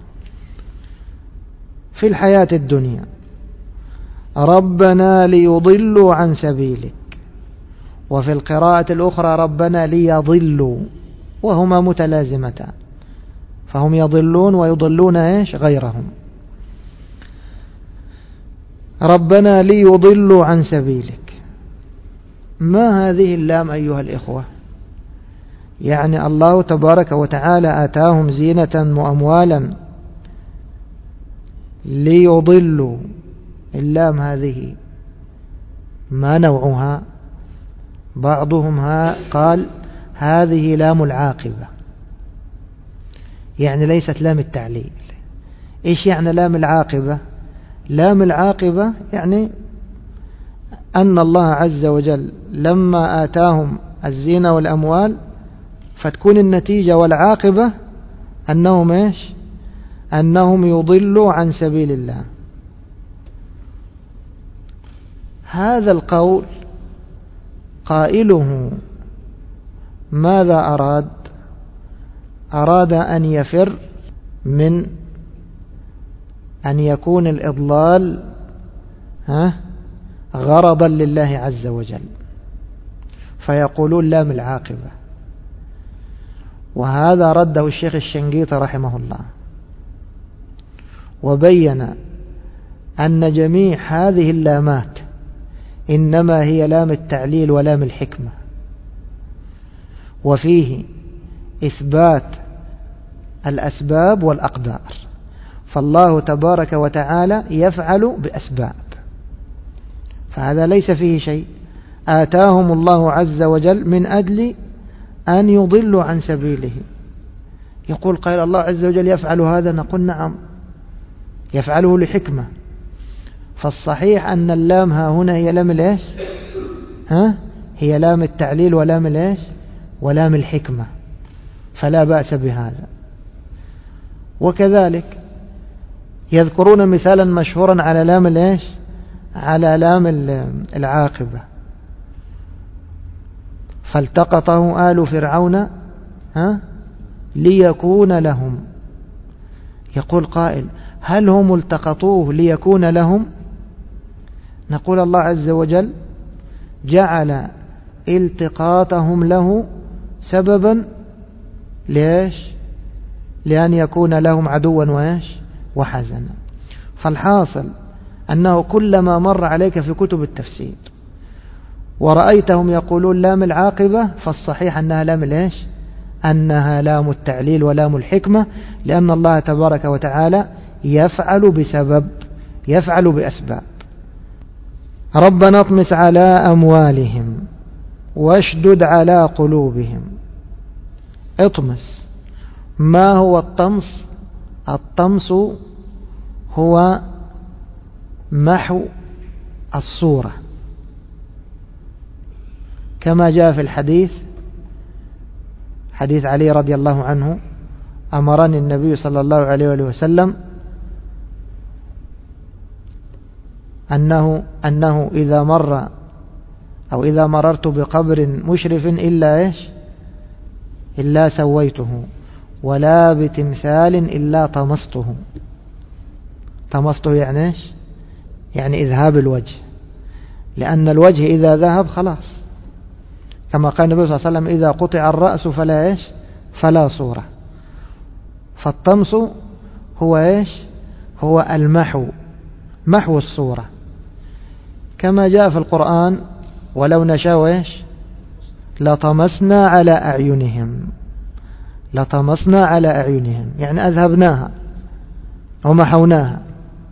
في الحياة الدنيا. ربنا ليضلوا عن سبيلك، وفي القراءة الأخرى ربنا ليضلوا، وهما متلازمتان، فهم يضلون ويضلون غيرهم. ربنا ليضلوا عن سبيلك، ما هذه اللام أيها الإخوة؟ يعني الله تبارك وتعالى آتاهم زينة وأموالا ليضلوا، اللام هذه ما نوعها؟ بعضهم قال هذه لام العاقبة، يعني ليست لام التعليل. إيش يعني لام العاقبة؟ لام العاقبة يعني أن الله عز وجل لما آتاهم الزينة والأموال فتكون النتيجة والعاقبة أنهم يضلوا عن سبيل الله. هذا القول قائله ماذا أراد؟ أراد أن يفر من أن يكون الإضلال غرضا لله عز وجل، فيقولون لام العاقبة. وهذا رده الشيخ الشنقيطي رحمه الله، وبين أن جميع هذه اللامات إنما هي لام التعليل ولام الحكمة، وفيه إثبات الأسباب والأقدار، فالله تبارك وتعالى يفعل بأسباب، فهذا ليس فيه شيء. آتاهم الله عز وجل من أجل أن يضلوا عن سبيله. يقول قال الله عز وجل يفعل هذا، نقول نعم يفعله لحكمة، فالصحيح أن اللام هنا هي لام هي لام التعليل ولام ولام الحكمة، فلا بأس بهذا. وكذلك يذكرون مثالا مشهورا على لام على لام العاقبة، فالتقطه آل فرعون ليكون لهم. يقول قائل هل هم التقطوه ليكون لهم؟ نقول الله عز وجل جعل التقاطهم له سببا لأن يكون لهم عدوا وحزنا. فالحاصل أنه كلما مر عليك في كتب التفسير ورأيتهم يقولون لام العاقبة، فالصحيح أنها لام أنها لام التعليل ولام الحكمة، لأن الله تبارك وتعالى يفعل بسبب، يفعل بأسباب. ربنا اطمس على أموالهم واشدد على قلوبهم. اطمس، ما هو الطمس؟ الطمس هو محو الصورة، كما جاء في الحديث، حديث علي رضي الله عنه: أمرني النبي صلى الله عليه وسلم أنه إذا مر أو إذا مررت بقبر مشرف إلا سويته، ولا بتمثال إلا طمسته. طمسته يعني إذهاب الوجه، لأن الوجه إذا ذهب خلاص، كما قال النبي صلى الله عليه وسلم: إذا قطع الرأس فلا صورة. فالطمس هو هو المحو، محو الصورة، كما جاء في القرآن: ولو نشاء لطمسنا على أعينهم لطمسنا على أعينهم، يعني أذهبناها ومحوناها،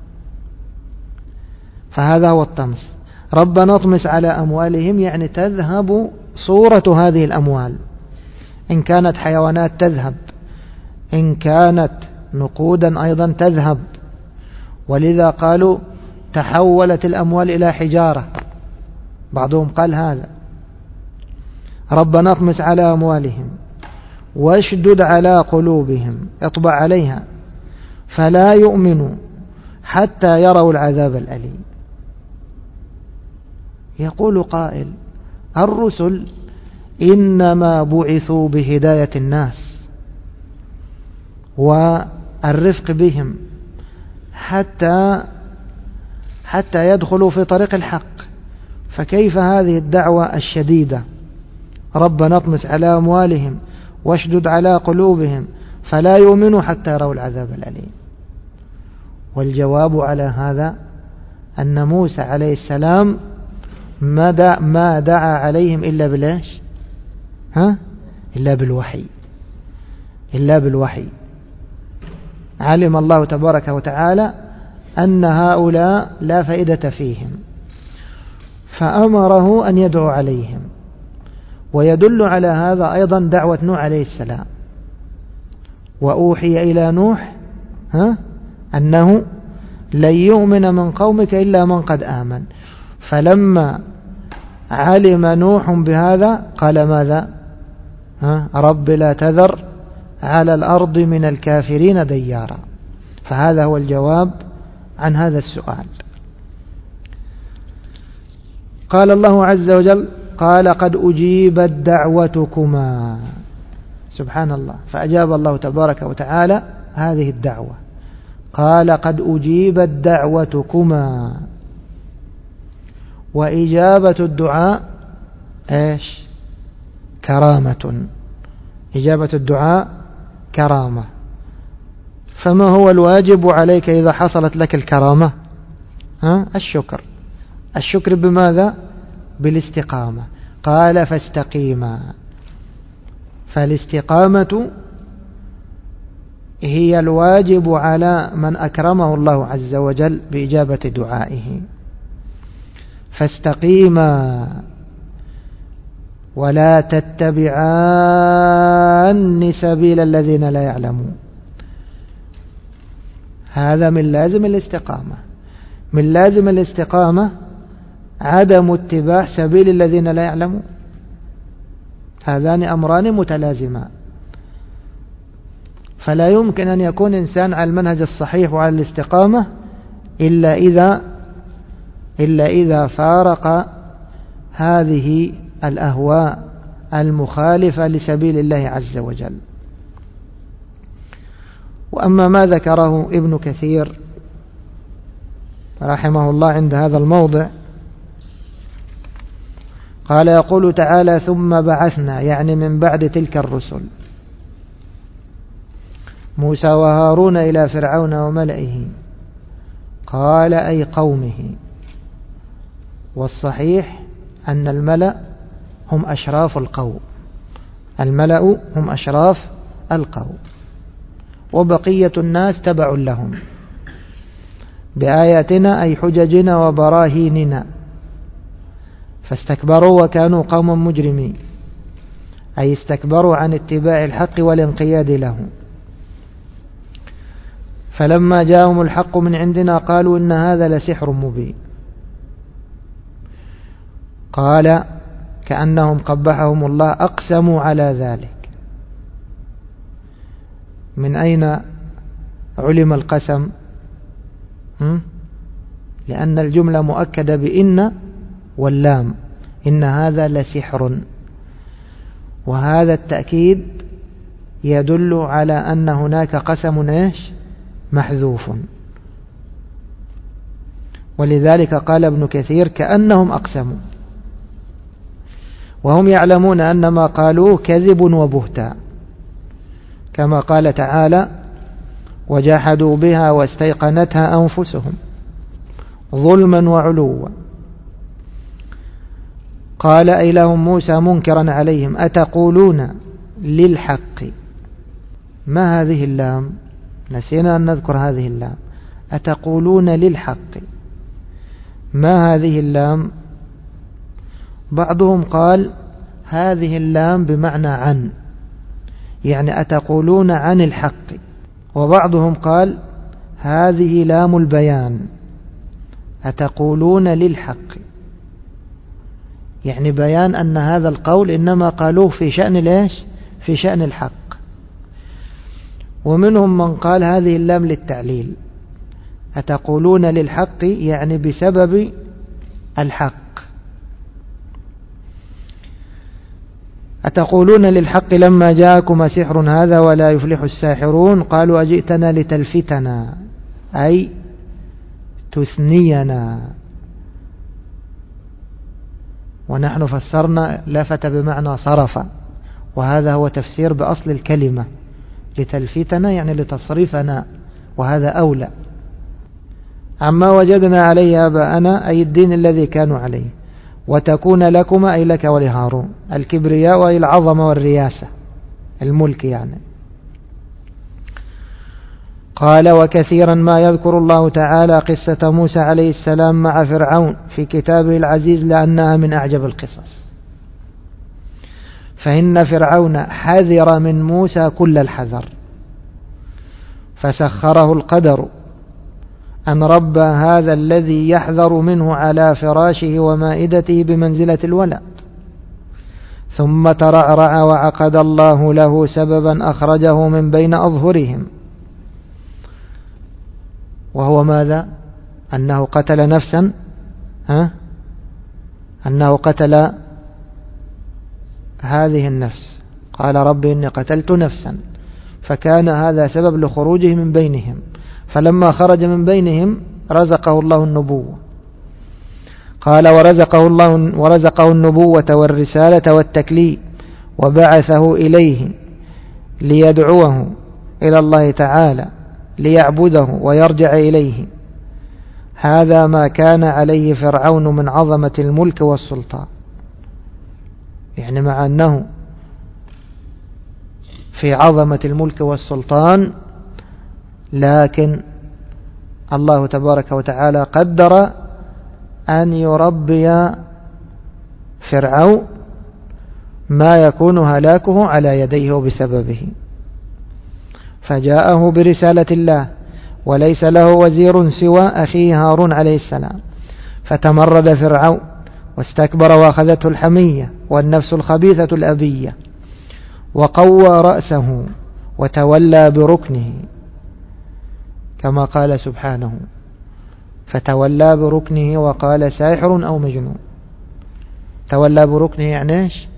فهذا هو الطمس. ربنا اطمس على أموالهم يعني تذهب صورة هذه الأموال، إن كانت حيوانات تذهب، إن كانت نقودا أيضا تذهب، ولذا قالوا تحولت الأموال إلى حجارة، بعضهم قال هذا. ربنا اطمس على أموالهم واشدد على قلوبهم، اطبع عليها، فلا يؤمنوا حتى يروا العذاب الأليم. يقول قائل: الرسل إنما بعثوا بهداية الناس والرفق بهم حتى يدخلوا في طريق الحق، فكيف هذه الدعوة الشديدة؟ ربنا اطمس على أموالهم واشدد على قلوبهم فلا يؤمنوا حتى يروا العذاب الأليم. والجواب على هذا أن موسى عليه السلام ما دعا عليهم إلا بالإيش؟ إلا بالوحي. علم الله تبارك وتعالى أن هؤلاء لا فائدة فيهم، فأمره أن يدعو عليهم. ويدل على هذا أيضا دعوة نوح عليه السلام: وأوحي إلى نوح أنه لن يؤمن من قومك إلا من قد آمن. فلما علم نوح بهذا قال ماذا؟ رب لا تذر على الأرض من الكافرين ديارا. فهذا هو الجواب عن هذا السؤال. قال الله عز وجل: قال قد أجيبت دعوتكما. سبحان الله، فأجاب الله تبارك وتعالى هذه الدعوة، قال قد أجيبت دعوتكما. وإجابة الدعاء إيش؟ كرامة. إجابة الدعاء كرامة. فما هو الواجب عليك إذا حصلت لك الكرامة؟ الشكر بماذا؟ بالاستقامة. قال فاستقيما. فالاستقامة هي الواجب على من أكرمه الله عز وجل بإجابة دعائه. فاستقيما ولا تتبعان سبيل الذين لا يعلمون. هذا من لازم الاستقامة. من لازم الاستقامة عدم اتباع سبيل الذين لا يعلمون. هذان أمران متلازمان، فلا يمكن أن يكون إنسان على المنهج الصحيح وعلى الاستقامة إلا إذا فارق هذه الأهواء المخالفة لسبيل الله عز وجل. وأما ما ذكره ابن كثير رحمه الله عند هذا الموضع، قال: يقول تعالى: ثم بعثنا، يعني من بعد تلك الرسل، موسى وهارون إلى فرعون وملئه. قال: أي قومه. والصحيح أن الملأ هم أشراف القوم. الملأ هم أشراف القوم، وبقية الناس تبع لهم بآياتنا أي حججنا وبراهيننا، فاستكبروا وكانوا قوما مجرمين، أي استكبروا عن اتباع الحق والانقياد له. فلما جاءهم الحق من عندنا قالوا إن هذا لسحر مبين. قال كأنهم قبحهم الله أقسموا على ذلك. من أين علم القسم؟ لأن الجملة مؤكدة بإن واللام، إن هذا لسحر، وهذا التأكيد يدل على أن هناك قسم محذوف. ولذلك قال ابن كثير كأنهم أقسموا، وهم يعلمون أن ما قالوه كذب وبهتان، كما قال تعالى: وجحدوا بها واستيقنتها أنفسهم ظلما وعلوا. قال: أي لهم موسى منكرا عليهم: أتقولون للحق ما هذه اللام؟ نسينا أن نذكر هذه اللام. أتقولون للحق، ما هذه اللام؟ بعضهم قال هذه اللام بمعنى عن، يعني أتقولون عن الحق. وبعضهم قال هذه لام البيان، أتقولون للحق، يعني بيان أن هذا القول إنما قالوه في شأن ليش؟ في شأن الحق. ومنهم من قال هذه اللام للتعليل، أتقولون للحق يعني بسبب الحق. أتقولون للحق لما جاءكم سحر هذا ولا يفلح الساحرون قالوا أجئتنا لتلفتنا أي تثنينا، ونحن فسرنا لفت بمعنى صرف، وهذا هو تفسير بأصل الكلمة، لتلفتنا يعني لتصرفنا، وهذا أولى. عما وجدنا عليه آباءنا أي الدين الذي كانوا عليه، وتكون لكما أي لك ولهارون الكبرياء أي العظمة والرياسة، الملك يعني. قال وكثيرا ما يذكر الله تعالى قصة موسى عليه السلام مع فرعون في كتابه العزيز لأنها من أعجب القصص، فإن فرعون حذر من موسى كل الحذر، فسخره القدر أن رب هذا الذي يحذر منه على فراشه ومائدته بمنزلة الولد، ثم ترعرع وعقد الله له سببا أخرجه من بين أظهرهم، وهو ماذا؟ أنه قتل نفسا، أنه قتل هذه النفس، قال رب إني قتلت نفسا، فكان هذا سبب لخروجه من بينهم، فلما خرج من بينهم رزقه الله النبوة. قال ورزقه النبوة والرسالة والتكليف، وبعثه إليه ليدعوه إلى الله تعالى ليعبده ويرجع إليه. هذا ما كان عليه فرعون من عظمة الملك والسلطان، يعني مع أنه في عظمة الملك والسلطان، لكن الله تبارك وتعالى قدر أن يربي فرعون ما يكون هلاكه على يديه وبسببه، فجاءه برسالة الله وليس له وزير سوى أخيه هارون عليه السلام، فتمرد فرعون واستكبر وأخذته الحمية والنفس الخبيثة الأبية، وقوى رأسه وتولى بركنه، كما قال سبحانه فتولى بركنه وقال ساحر أو مجنون. تولى بركنه يعني ايش؟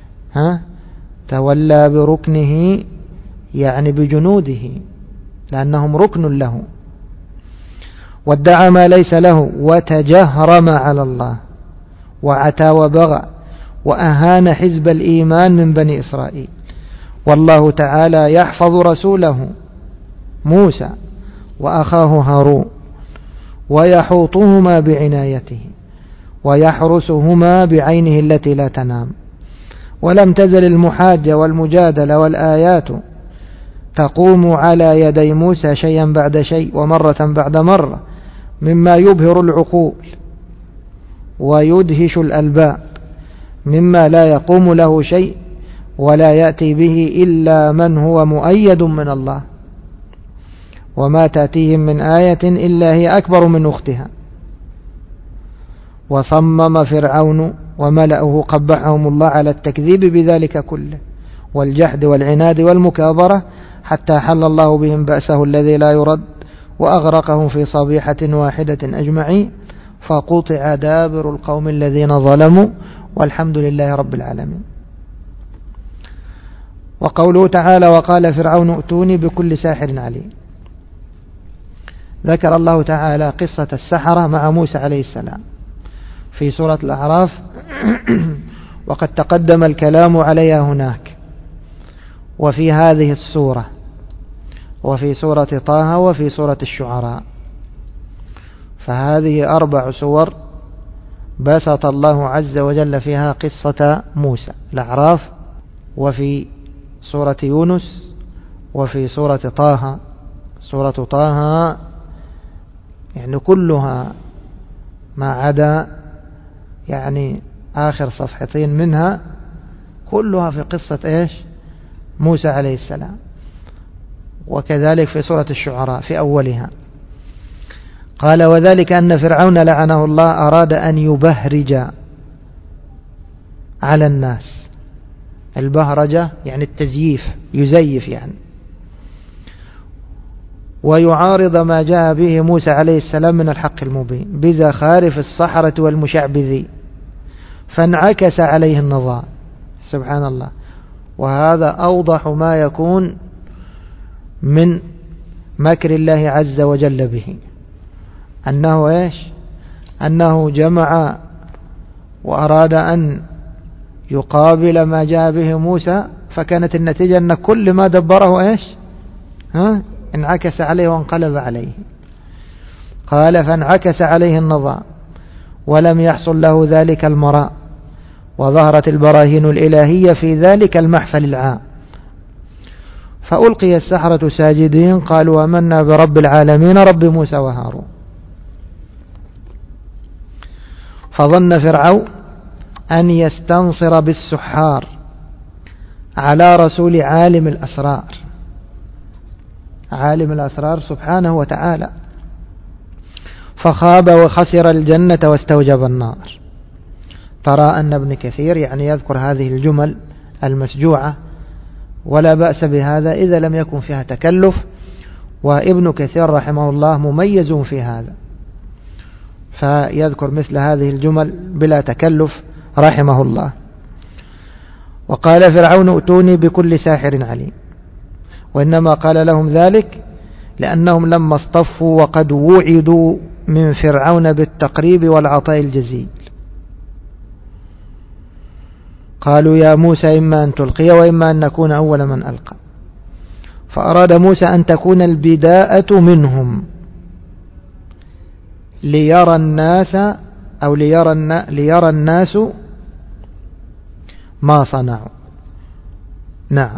تولى بركنه يعني بجنوده، لأنهم ركن له، وادعى ما ليس له، وتجهرم على الله، وعتى وبغى، وأهان حزب الإيمان من بني إسرائيل. والله تعالى يحفظ رسوله موسى وأخاه هارون، ويحوطهما بعنايته، ويحرسهما بعينه التي لا تنام. ولم تزل المحاجة والمجادلة والآيات تقوم على يدي موسى شيئا بعد شيء ومرة بعد مرة، مما يبهر العقول ويدهش الألباب، مما لا يقوم له شيء ولا يأتي به إلا من هو مؤيد من الله، وما تأتيهم من آية إلا هي أكبر من أختها. وصمم فرعون وملأه قبحهم الله على التكذيب بذلك كله والجحد والعناد والمكابرة، حتى حل الله بهم بأسه الذي لا يرد، وأغرقهم في صبيحة واحدة أجمعين، فقطع دابر القوم الذين ظلموا، والحمد لله رب العالمين. وقوله تعالى وقال فرعون ائتوني بكل ساحر عليم. ذكر الله تعالى قصة السحرة مع موسى عليه السلام في سورة الأعراف، وقد تقدم الكلام عليها هناك وفي هذه السورة، وفي سورة طه، وفي سورة الشعراء. فهذه 4 سور بسط الله عز وجل فيها قصة موسى: الأعراف، وفي سورة يونس، وفي سورة طه. سورة طه يعني كلها ما عدا يعني آخر صفحتين منها كلها في قصة إيش؟ موسى عليه السلام. وكذلك في سورة الشعراء في أولها قال وذلك أن فرعون لعنه الله أراد أن يبهرج على الناس. البهرجة يعني التزييف، يزيف يعني، ويعارض ما جاء به موسى عليه السلام من الحق المبين بزخارف السحرة والمشعبذين، فانعكس عليه النظام. سبحان الله. وهذا أوضح ما يكون من مكر الله عز وجل به، أنه إيش؟ أنه جمع وأراد أن يقابل ما جاء به موسى، فكانت النتيجة أن كل ما دبره إيش؟ انعكس عليه وانقلب عليه. قال فانعكس عليه النظام ولم يحصل له ذلك المراء، وظهرت البراهين الإلهية في ذلك المحفل العام، فألقي السحرة ساجدين قالوا آمنا برب العالمين رب موسى وهارون. فظن فرعون أن يستنصر بالسحار على رسول عالم الأسرار، عالم الأسرار سبحانه وتعالى، فخاب وخسر الجنة واستوجب النار. ترى أن ابن كثير يعني يذكر هذه الجمل المسجوعة، ولا بأس بهذا إذا لم يكن فيها تكلف، وابن كثير رحمه الله مميز في هذا، فيذكر مثل هذه الجمل بلا تكلف رحمه الله. وقال فرعون ائتوني بكل ساحر عليم، وإنما قال لهم ذلك لأنهم لما اصطفوا وقد وعدوا من فرعون بالتقريب والعطاء الجزيل قالوا يا موسى إما أن تلقي وإما أن نكون أول من ألقى، فأراد موسى أن تكون البداءة منهم ليرى الناس أو ليرى الناس ما صنعوا. نعم،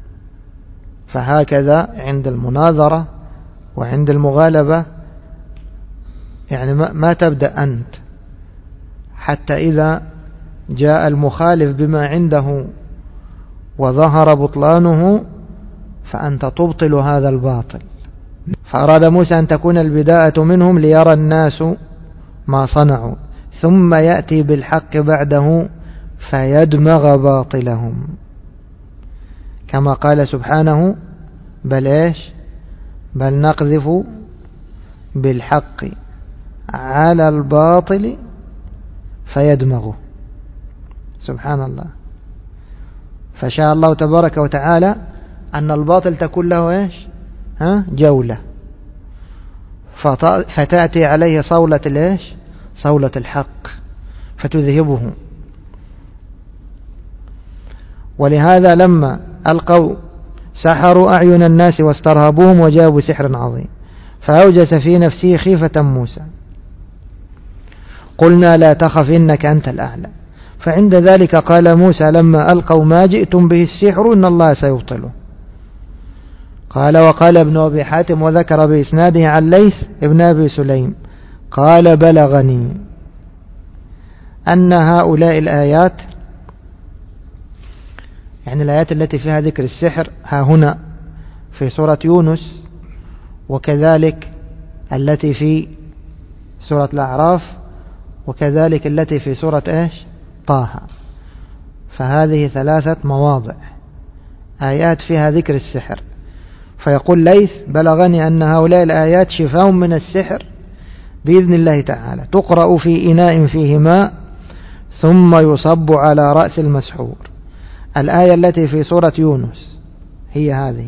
فهكذا عند المناظرة وعند المغالبة يعني ما تبدأ أنت حتى إذا جاء المخالف بما عنده وظهر بطلانه فأنت تبطل هذا الباطل. فأراد موسى أن تكون البداءة منهم ليرى الناس ما صنعوا ثم يأتي بالحق بعده فيدمغ باطلهم، كما قال سبحانه بل إيش؟ بل نقذف بالحق على الباطل فيدمغه. سبحان الله. فشاء الله تبارك وتعالى أن الباطل تكون له إيش؟ جولة، فتأتي عليه صولة الإيش؟ صولة الحق فتذهبه. ولهذا لما ألقوا سحروا أعين الناس واسترهبوهم وجابوا سحر عظيم، فأوجس في نفسه خيفة موسى. قلنا لا تخف إنك أنت الأعلى. فعند ذلك قال موسى لما ألقوا ما جئتم به السحر إن الله سيبطله. قال وقال ابن أبي حاتم وذكر بإسناده عن ليث ابن أبي سليم قال بلغني أن هؤلاء الآيات يعني الآيات التي فيها ذكر السحر ها هنا في سورة يونس، وكذلك التي في سورة الأعراف، وكذلك التي في سورة إيش؟ طه. فهذه 3 مواضع آيات فيها ذكر السحر. فيقول ليث بلغني أن هؤلاء الآيات شفاء من السحر بإذن الله تعالى، تقرأ في إناء فيه ماء ثم يصب على رأس المسحور. الآية التي في سورة يونس هي هذه.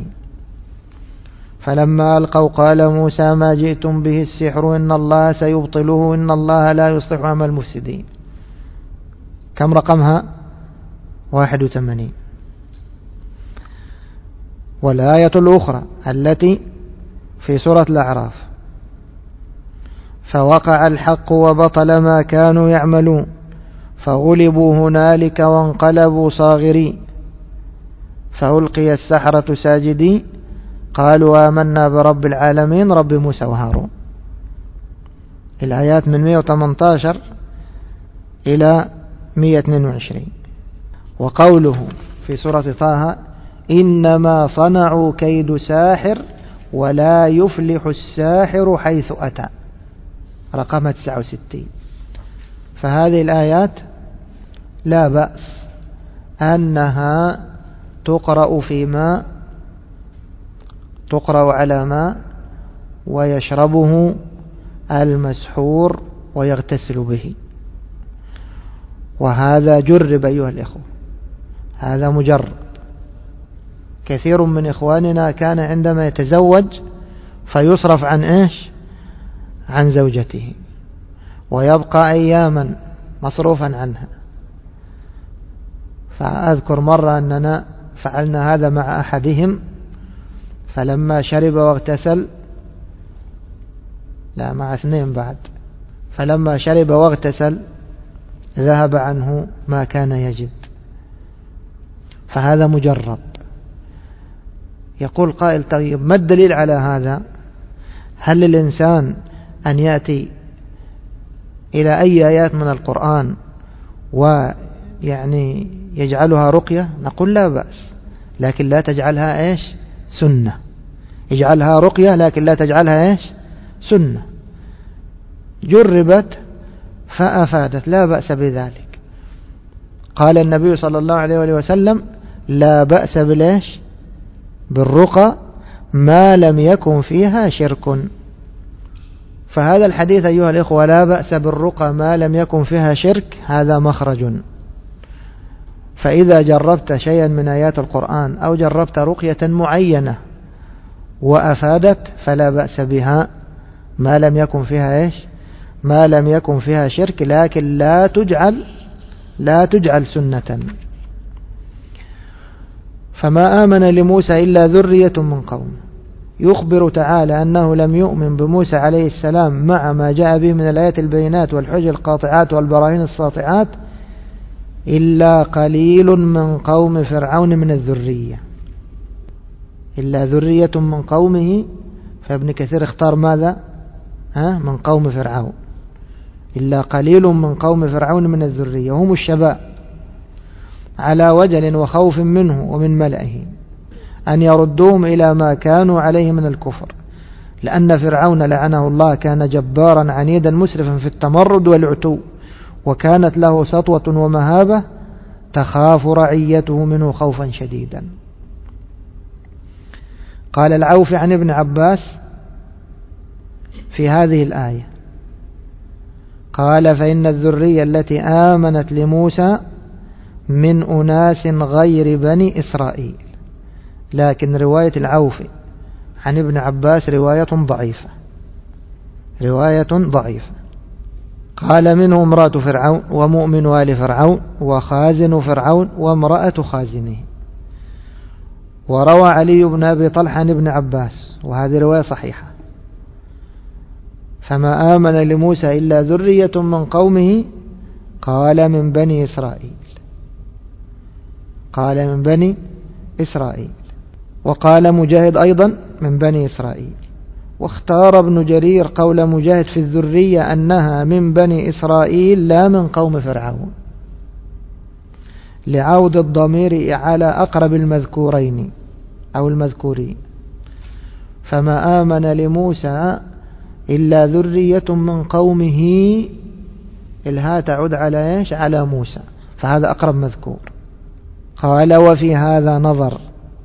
فلما ألقوا قال موسى ما جئتم به السحر إن الله سيبطله إن الله لا يصلح عمل المفسدين. كم رقمها؟ 81. والآية الأخرى التي في سورة الأعراف فوقع الحق وبطل ما كانوا يعملون فغلبوا هنالك وانقلبوا صاغرين فألقي السحرة ساجدين قالوا آمنا برب العالمين رب موسى وهارون. الآيات من 118 إلى 122. وقوله في سورة طه إنما صنعوا كيد ساحر ولا يفلح الساحر حيث أتى، رقم 69. فهذه الآيات لا بأس أنها تقرأ على ماء ويشربه المسحور ويغتسل به، وهذا جرب أيها الإخوة، هذا مجرب. كثير من إخواننا كان عندما يتزوج فيصرف عن إيش؟ عن زوجته، ويبقى أياما مصروفا عنها. فأذكر مرة أننا فعلنا هذا مع أحدهم، فلما شرب واغتسل، لا مع اثنين بعد، فلما شرب واغتسل ذهب عنه ما كان يجد. فهذا مجرب. يقول قائل طيب ما الدليل على هذا؟ هل للإنسان أن يأتي إلى أي آيات من القرآن ويعني يجعلها رقية؟ نقول لا بأس، لكن لا تجعلها إيش؟ سنة. اجعلها رقية لكن لا تجعلها إيش؟ سنة. جربت فأفادت، لا بأس بذلك. قال النبي صلى الله عليه وسلم لا بأس بالإيش؟ بالرقى ما لم يكن فيها شرك. فهذا الحديث أيها الإخوة لا بأس بالرقى ما لم يكن فيها شرك، هذا مخرج. فإذا جربت شيئا من آيات القرآن أو جربت رقية معينة وأفادت فلا بأس بها ما لم يكن فيها إيش؟ ما لم يكن فيها شرك، لكن لا تجعل سنة. فما آمن لموسى إلا ذرية من قوم. يخبر تعالى أنه لم يؤمن بموسى عليه السلام مع ما جاء به من الآيات البينات والحجج القاطعات والبراهين الساطعات إلا قليل من قوم فرعون من الذرية. إلا ذرية من قومه، فابن كثير اختار ماذا؟ من قوم فرعون. إلا قليل من قوم فرعون من الذرية هم الشباب على وجل وخوف منه ومن ملئه أن يردوهم إلى ما كانوا عليه من الكفر، لأن فرعون لعنه الله كان جبارا عنيدا مسرفا في التمرد والعتو، وكانت له سطوة ومهابة تخاف رعيته منه خوفا شديدا. قال العوفي عن ابن عباس في هذه الآية، قال فإن الذرية التي آمنت لموسى من أناس غير بني إسرائيل. لكن رواية العوفي عن ابن عباس رواية ضعيفة. قال منه امرأة فرعون ومؤمن آل فرعون وخازن فرعون وامرأة خازنه. وروى علي بن أبي طلحة عن ابن عباس، وهذه رواية صحيحة، فما آمن لموسى إلا ذرية من قومه قال من بني إسرائيل. وقال مجاهد أيضا من بني إسرائيل. واختار ابن جرير قول مجاهد في الذرية أنها من بني إسرائيل لا من قوم فرعون، لعود الضمير على أقرب المذكورين أو المذكورين. فما آمن لموسى إلا ذرية من قومه، الها تعود على إيش؟ على موسى، فهذا أقرب مذكور. قال وفي هذا نظر.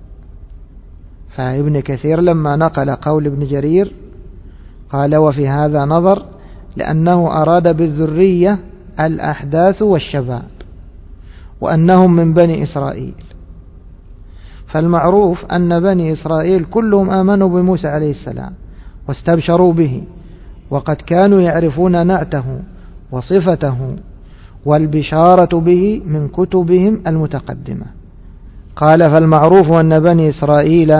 فابن كثير لما نقل قول ابن جرير قال وفي هذا نظر، لأنه أراد بالذرية الأحداث والشباب، وأنهم من بني إسرائيل. فالمعروف أن بني إسرائيل كلهم آمنوا بموسى عليه السلام واستبشروا به، وقد كانوا يعرفون نعته وصفته والبشارة به من كتبهم المتقدمة. قال فالمعروف أن بني إسرائيل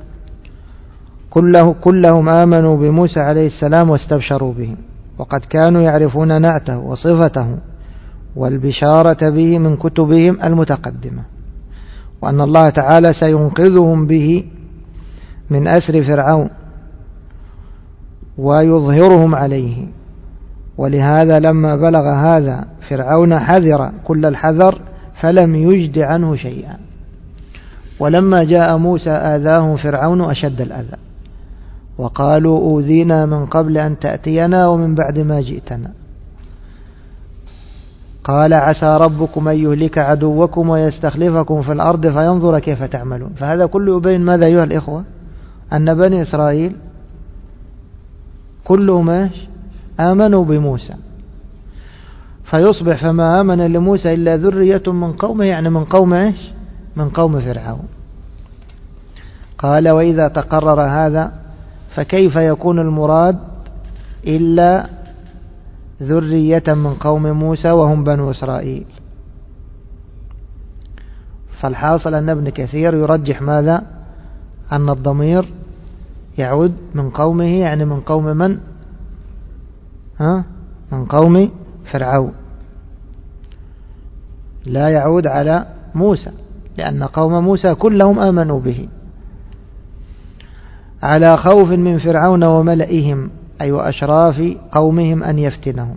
كلهم آمنوا بموسى عليه السلام واستبشروا به، وقد كانوا يعرفون نعته وصفته والبشارة به من كتبهم المتقدمة، وأن الله تعالى سينقذهم به من أسر فرعون ويظهرهم عليه. ولهذا لما بلغ هذا فرعون حذر كل الحذر فلم يجد عنه شيئا. ولما جاء موسى آذاهم فرعون أشد الأذى وقالوا أوذينا من قبل أن تأتينا ومن بعد ما جئتنا. قال عسى ربكم أن يهلك عدوكم ويستخلفكم في الأرض فينظر كيف تعملون. فهذا كله يبين ماذا أيها الإخوة؟ أن بني إسرائيل كلهم آمنوا بموسى، فيصبح فما آمن لموسى إلا ذرية من قومه، يعني من قوم من قوم فرعون. قال وإذا تقرر هذا فكيف يكون المراد إلا ذرية من قوم موسى وهم بنو إسرائيل؟ فالحاصل أن ابن كثير يرجح ماذا؟ أن الضمير يعود من قومه، يعني من قوم من؟ من قوم فرعون، لا يعود على موسى، لأن قوم موسى كلهم آمنوا به. على خوف من فرعون وملئهم، أي وأشراف قومهم أن يفتنهم.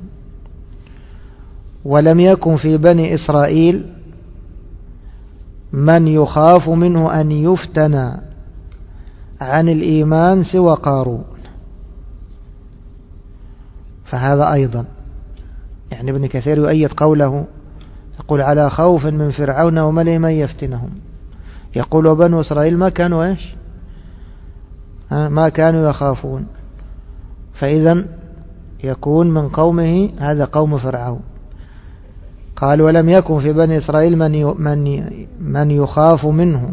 ولم يكن في بني إسرائيل من يخاف منه أن يفتن عن الإيمان سوى قارون. فهذا أيضا يعني ابن كثير يؤيد قوله، يقول على خوف من فرعون وملئهم أن يفتنهم. يقول وبنو إسرائيل ما كانوا ما كانوا يخافون، فإذا يكون من قومه هذا قوم فرعون. قال ولم يكن في بني إسرائيل من يخاف منه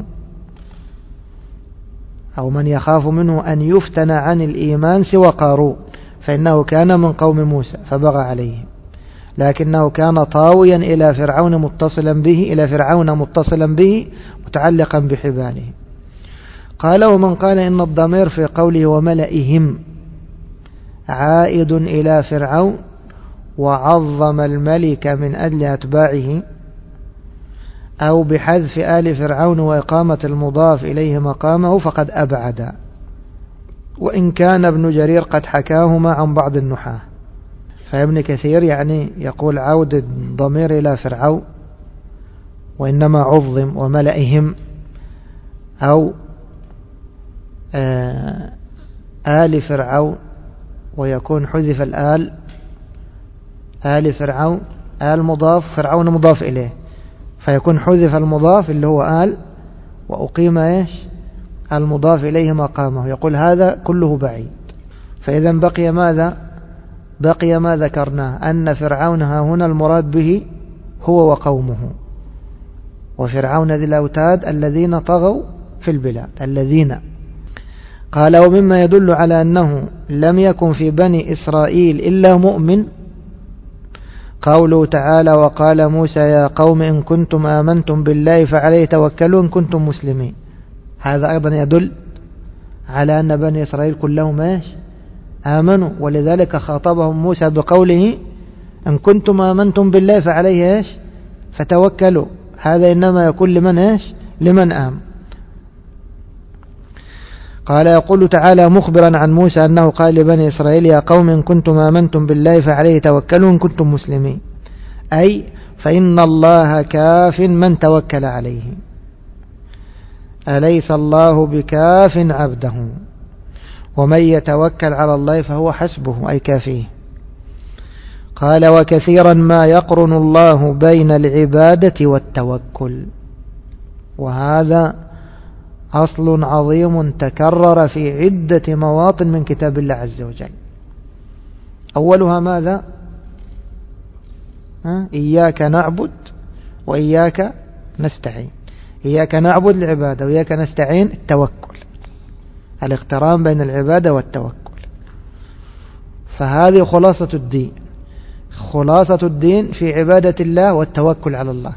أو من يخاف منه أن يفتن عن الإيمان سوى قارون، فإنه كان من قوم موسى فبغى عليهم، لكنه كان طاويا إلى فرعون متصلا به متعلقا بحباله. قال ومن قال إن الضمير في قوله وملئهم عائد إلى فرعون وعظم الملك من أجل أتباعه، أو بحذف آل فرعون وإقامة المضاف إليه مقامه فقد أبعد، وإن كان ابن جرير قد حكاهما عن بعض النحاة. فابن كثير يعني يقول عود الضمير إلى فرعون وإنما عظم وملئهم أو آل فرعون، ويكون حذف آل فرعون، آل مضاف، فرعون مضاف إليه، فيكون حذف المضاف اللي هو آل وأقيم المضاف إليه مقامه. يقول هذا كله بعيد. فإذا بقي ما ذكرناه، أن فرعون ها هنا المراد به هو وقومه، وفرعون ذي الأوتاد الذين طغوا في البلاد الذين. قال ومما يدل على أنه لم يكن في بني إسرائيل إلا مؤمن قوله تعالى وقال موسى يا قوم إن كنتم آمنتم بالله فعليه توكلوا إن كنتم مسلمين. هذا أيضا يدل على أن بني إسرائيل كلهم آمنوا، ولذلك خاطبهم موسى بقوله إن كنتم آمنتم بالله فعليه فتوكلوا. هذا إنما يكون لمن آمن. قال يقول تعالى مخبرا عن موسى أنه قال لبني إسرائيل يا قوم إن كنتم آمنتم بالله فعليه توكلوا إن كنتم مسلمين، أي فإن الله كاف من توكل عليه، أليس الله بكاف عبده، ومن يتوكل على الله فهو حسبه أي كافيه. قال وكثيرا ما يقرن الله بين العبادة والتوكل، وهذا أصل عظيم تكرر في عدة مواطن من كتاب الله عز وجل. أولها ماذا؟ إياك نعبد وإياك نستعين. إياك نعبد العبادة وإياك نستعين التوكل، الاقتران بين العبادة والتوكل. فهذه خلاصة الدين، خلاصة الدين في عبادة الله والتوكل على الله.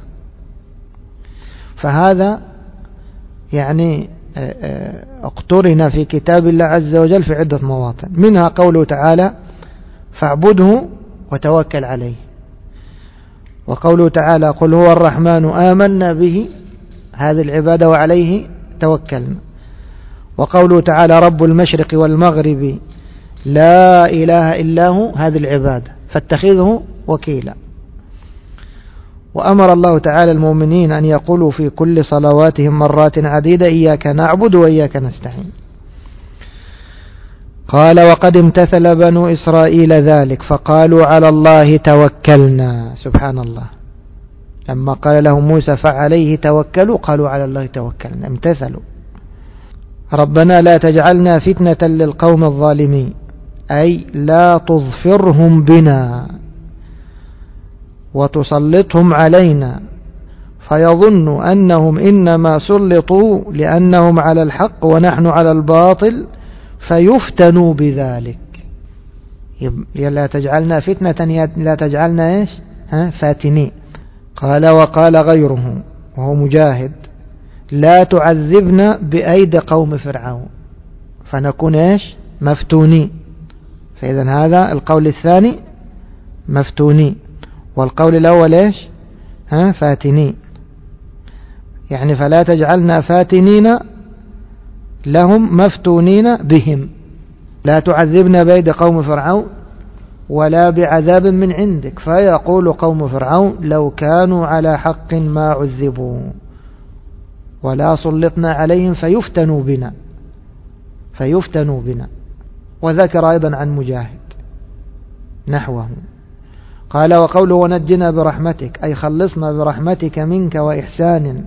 فهذا يعني اقترن في كتاب الله عز وجل في عدة مواطن، منها قوله تعالى فاعبده وتوكل عليه، وقوله تعالى قل هو الرحمن آمنا به، هذه العبادة وعليه توكلنا. وقوله تعالى رب المشرق والمغرب لا إله إلا هو، هذه العبادة، فاتخذه وكيلا. وأمر الله تعالى المؤمنين أن يقولوا في كل صلواتهم مرات عديدة إياك نعبد وإياك نستعين. قال وقد امتثل بنو إسرائيل ذلك فقالوا على الله توكلنا. سبحان الله، لما قال لهم موسى فعليه توكلوا قالوا على الله توكلنا، امتثلوا. ربنا لا تجعلنا فتنة للقوم الظالمين، أي لا تظفرهم بنا وتسلطهم علينا فيظنوا أنهم إنما سلطوا لأنهم على الحق ونحن على الباطل فيفتنوا بذلك. لا تجعلنا فتنة، لا تجعلنا إيش فاتنين. قال وقال غيره وهو مجاهد لا تعذبنا بأيدي قوم فرعون فنكون إيش مفتونين. فإذا هذا القول الثاني مفتونين، والقول الأول إيش فاتنين، يعني فلا تجعلنا فاتنين لهم مفتونين بهم. لا تعذبنا بأيدي قوم فرعون ولا بعذاب من عندك، فيقول قوم فرعون لو كانوا على حق ما عذبوا ولا سلطنا عليهم فيفتنوا بنا. وذكر أيضا عن مجاهد نحوه. قال وقوله ونجنا برحمتك أي خلصنا برحمتك منك وإحسان،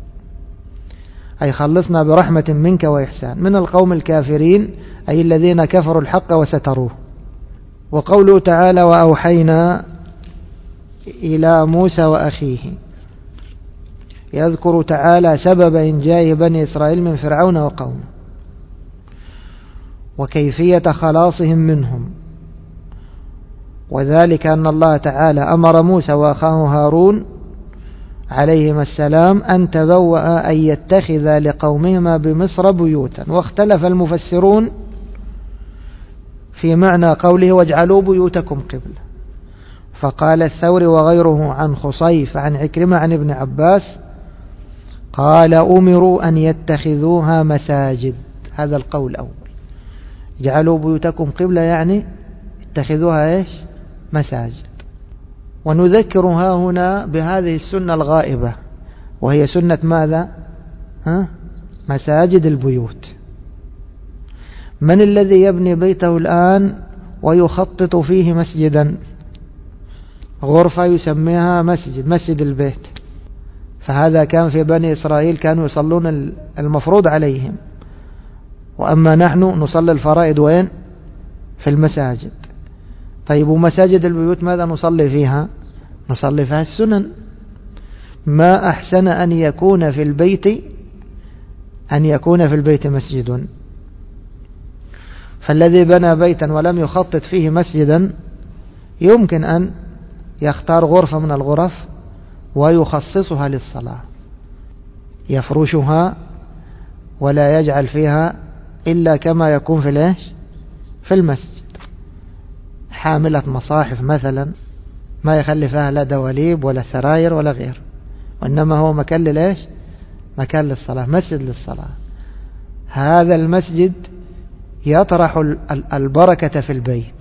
أي خلصنا برحمة منك وإحسان من القوم الكافرين أي الذين كفروا الحق وستروه. وقوله تعالى وأوحينا إلى موسى وأخيه، يذكر تعالى سبب إنجاء بني إسرائيل من فرعون وقومه وكيفية خلاصهم منهم، وذلك أن الله تعالى أمر موسى وأخاه هارون عليهما السلام أن تبوأ أن يتخذ لقومهما بمصر بيوتا. واختلف المفسرون في معنى قوله واجعلوا بيوتكم قبلة، فقال الثوري وغيره عن خصيف عن عكرمة عن ابن عباس قال أمروا أن يتخذوها مساجد. هذا القول الأول، اجعلوا بيوتكم قبلة يعني اتخذوها إيش مساجد. ونذكرها هنا بهذه السنة الغائبة وهي سنة ماذا مساجد البيوت. من الذي يبني بيته الآن ويخطط فيه مسجدا؟ غرفة يسميها مسجد البيت. فهذا كان في بني إسرائيل كانوا يصلون المفروض عليهم، وأما نحن نصلي الفرائض وين؟ في المساجد. طيب ومساجد البيوت ماذا نصلي فيها؟ نصلي فيها السنن. ما أحسن أن يكون في البيت مسجد. فالذي بنى بيتا ولم يخطط فيه مسجدا يمكن أن يختار غرفة من الغرف ويخصصها للصلاة، يفرشها ولا يجعل فيها إلا كما يكون في المسجد، حاملة مصاحف مثلا، ما يخلي فيها لا دواليب ولا سراير ولا غير، وإنما هو مكان مكان للصلاة، مسجد للصلاة. هذا المسجد يطرح البركة في البيت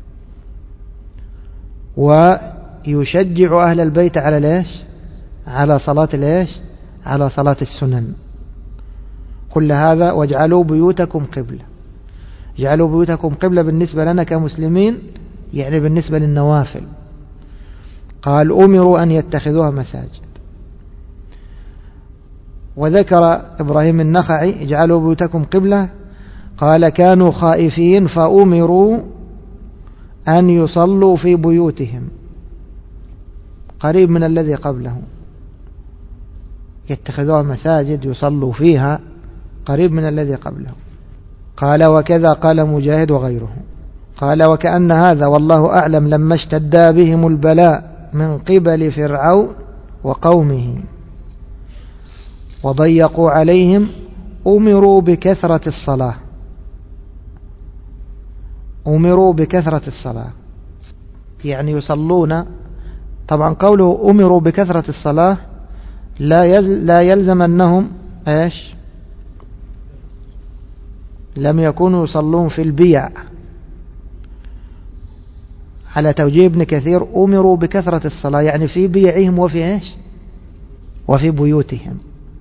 ويشجع أهل البيت على صلاة السنن. كل هذا واجعلوا بيوتكم قبلة. اجعلوا بيوتكم قبلة بالنسبة لنا كمسلمين يعني بالنسبة للنوافل. قال أمروا أن يتخذوها مساجد. وذكر إبراهيم النخعي اجعلوا بيوتكم قبلة، قال كانوا خائفين فأمروا أن يصلوا في بيوتهم، قريب من الذي قبله، يتخذوها مساجد يصلوا فيها، قريب من الذي قبله. قال وكذا قال مجاهد وغيره. قال وكأن هذا والله أعلم لما اشتد بهم البلاء من قبل فرعون وقومه وضيقوا عليهم أمروا بكثرة الصلاة، يعني يصلون. طبعا قوله أمروا بكثرة الصلاة لا يلزم أنهم لم يكونوا يصلون في البيع. على توجيه ابن كثير أمروا بكثرة الصلاة، يعني في بيعهم وفي إيش؟ وفي بيوتهم.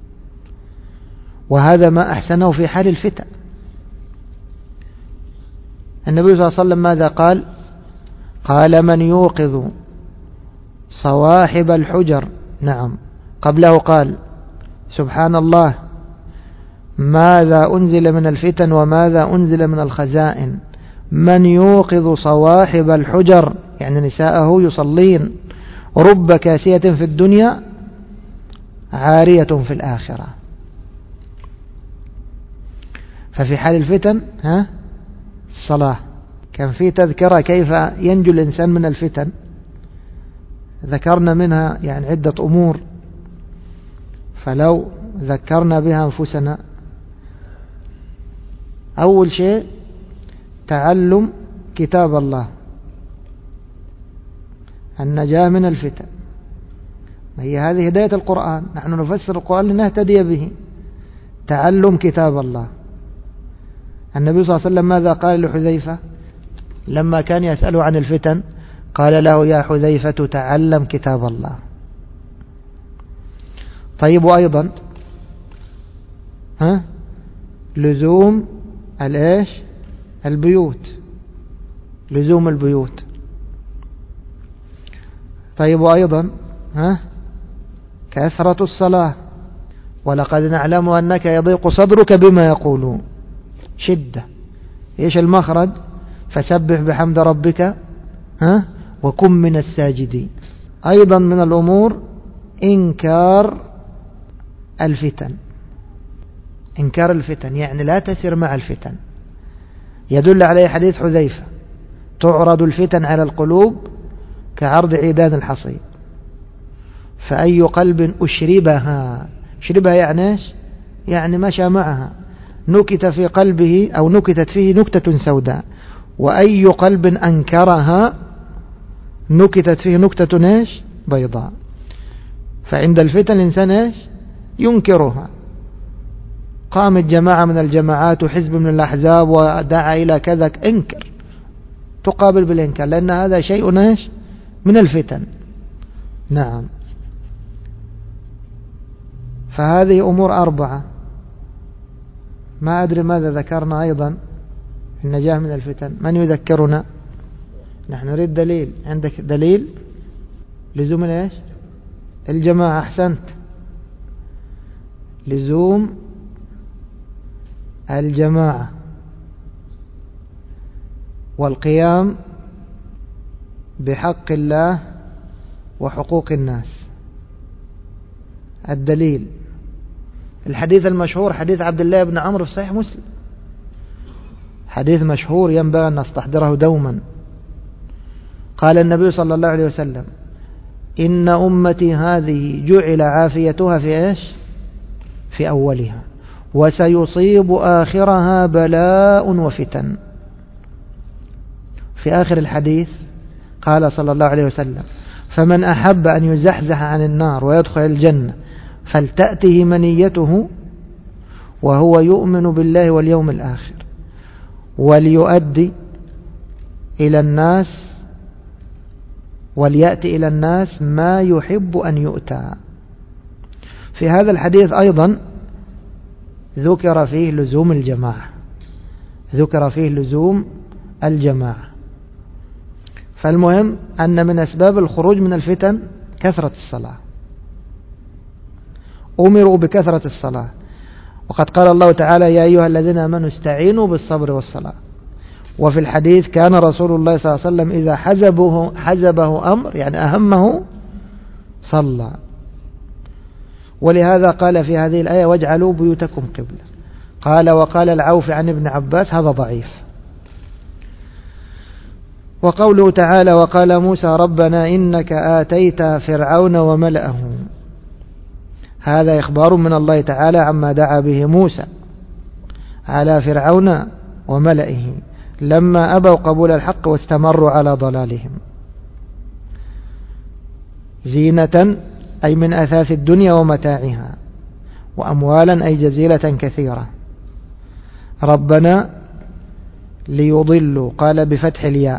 وهذا ما أحسنه في حال الفتن. النبي صلى الله عليه وسلم ماذا قال؟ قال: من يوقظ صواحب الحجر. نعم. قبله قال: سبحان الله، ماذا أنزل من الفتن وماذا أنزل من الخزائن. من يوقظ صواحب الحجر، يعني نساءه يصلين، رب كاسية في الدنيا عارية في الآخرة. ففي حال الفتن الصلاة. كان في تذكرة كيف ينجو الإنسان من الفتن، ذكرنا منها يعني عدة أمور، فلو ذكرنا بها أنفسنا. أول شيء تعلم كتاب الله، النجاة من الفتن. هي هذه هداية القرآن، نحن نفسر القرآن لنهتدي به. تعلم كتاب الله. النبي صلى الله عليه وسلم ماذا قال لحذيفة لما كان يسأله عن الفتن؟ قال له: يا حذيفة تعلم كتاب الله. طيب، وأيضا لزوم البيوت، لزوم البيوت. طيب، وأيضا كثرة الصلاة. ولقد نعلم أنك يضيق صدرك بما يقولون. شدة. إيش المخرج؟ فسبح بحمد ربك وكن من الساجدين. أيضا من الأمور إنكار الفتن. إنكار الفتن يعني لا تسر مع الفتن. يدل عليه حديث حذيفة: تعرض الفتن على القلوب كعرض عيدان الحصيد، فأي قلب أشربها. شربها يعني إيش؟ يعني مشى معها، نكت في قلبه أو نكتت فيه نكتة سوداء. وأي قلب أنكرها نكتت فيه نكتة إيش؟ بيضاء. فعند الفتن الإنسان إيش؟ ينكرها. قامت جماعة من الجماعات وحزب من الأحزاب ودعا إلى كذا، انكر، تقابل بالإنكار، لأن هذا شيء إيش؟ من الفتن. نعم. فهذه أمور 4. ما أدري ماذا ذكرنا أيضا النجاة من الفتن. من يذكرنا؟ نحن نريد دليل. عندك دليل؟ لزوم إيش؟ الجماعة. أحسنت، لزوم الجماعة والقيام بحق الله وحقوق الناس. الدليل الحديث المشهور، حديث عبد الله بن عمرو في صحيح مسلم، حديث مشهور ينبغي أن نستحضره دوما. قال النبي صلى الله عليه وسلم: إن أمتي هذه جعل عافيتها في إيش؟ في أولها، وسيصيب آخرها بلاء وفتن. في آخر الحديث قال صلى الله عليه وسلم: فمن أحب أن يزحزح عن النار ويدخل الجنة فلتأته منيته وهو يؤمن بالله واليوم الآخر وليؤدي إلى الناس وليأتي إلى الناس ما يحب أن يؤتى. في هذا الحديث أيضا ذكر فيه لزوم الجماعة، ذكر فيه لزوم الجماعة. فالمهم أن من أسباب الخروج من الفتن كثرة الصلاة. أمروا بكثرة الصلاة، وقد قال الله تعالى: يا أيها الذين آمنوا استعينوا بالصبر والصلاة. وفي الحديث: كان رسول الله صلى الله عليه وسلم إذا حزبه أمر، يعني أهمه، صلى. ولهذا قال في هذه الآية: واجعلوا بيوتكم قبلة. قال: وقال العوف عن ابن عباس: هذا ضعيف. وقوله تعالى: وقال موسى ربنا إنك آتيت فرعون وملأه، هذا إخبار من الله تعالى عما دعا به موسى على فرعون وملئه لما أبوا قبول الحق واستمروا على ضلالهم. زينة أي من أثاث الدنيا ومتاعها، وأموالا أي جزيلة كثيرة. ربنا ليضلوا، قال بفتح الياء،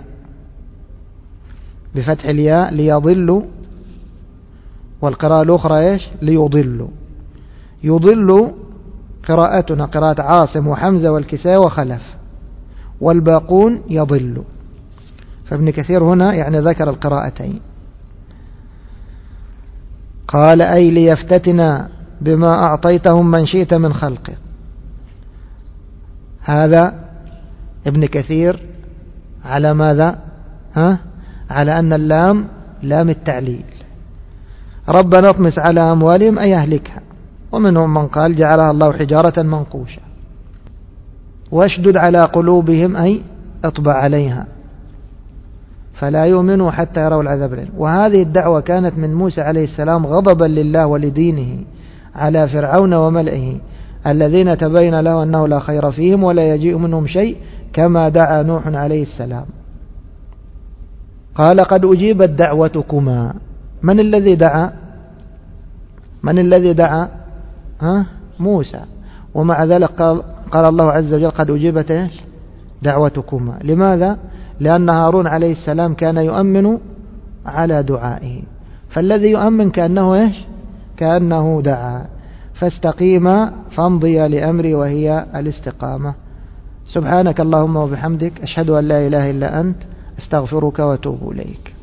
بفتح الياء ليضلوا، والقراءة الأخرى إيش؟ ليضلوا. يضل قراءتنا قراءة عاصم وحمزة والكساء وخلف، والباقون يضل. فابن كثير هنا يعني ذكر القراءتين. قال أي ليفتتنا بما أعطيتهم من شئت من خلقك. هذا ابن كثير على ماذا؟ على أن اللام لام التعليل. ربنا اطمس على أموالهم أي أهلكها، ومنهم من قال جعلها الله حجارة منقوشة، واشدد على قلوبهم أي اطبع عليها فلا يؤمنوا حتى يروا العذاب الأليم. وهذه الدعوة كانت من موسى عليه السلام غضبا لله ولدينه على فرعون وملئه الذين تبين له أنه لا خير فيهم ولا يجيء منهم شيء، كما دعا نوح عليه السلام. قال قد أجيبت دعوتكما. من الذي دعا؟ من الذي دعا؟ موسى. ومع ذلك قال الله عز وجل قد أجيبت دعوتكما. لماذا؟ لأن هارون عليه السلام كان يؤمن على دعائه، فالذي يؤمن كأنه دعا. فاستقيما فامضيا لأمري وهي الاستقامة. سبحانك اللهم وبحمدك، أشهد أن لا إله إلا أنت، أستغفرك وأتوب إليك.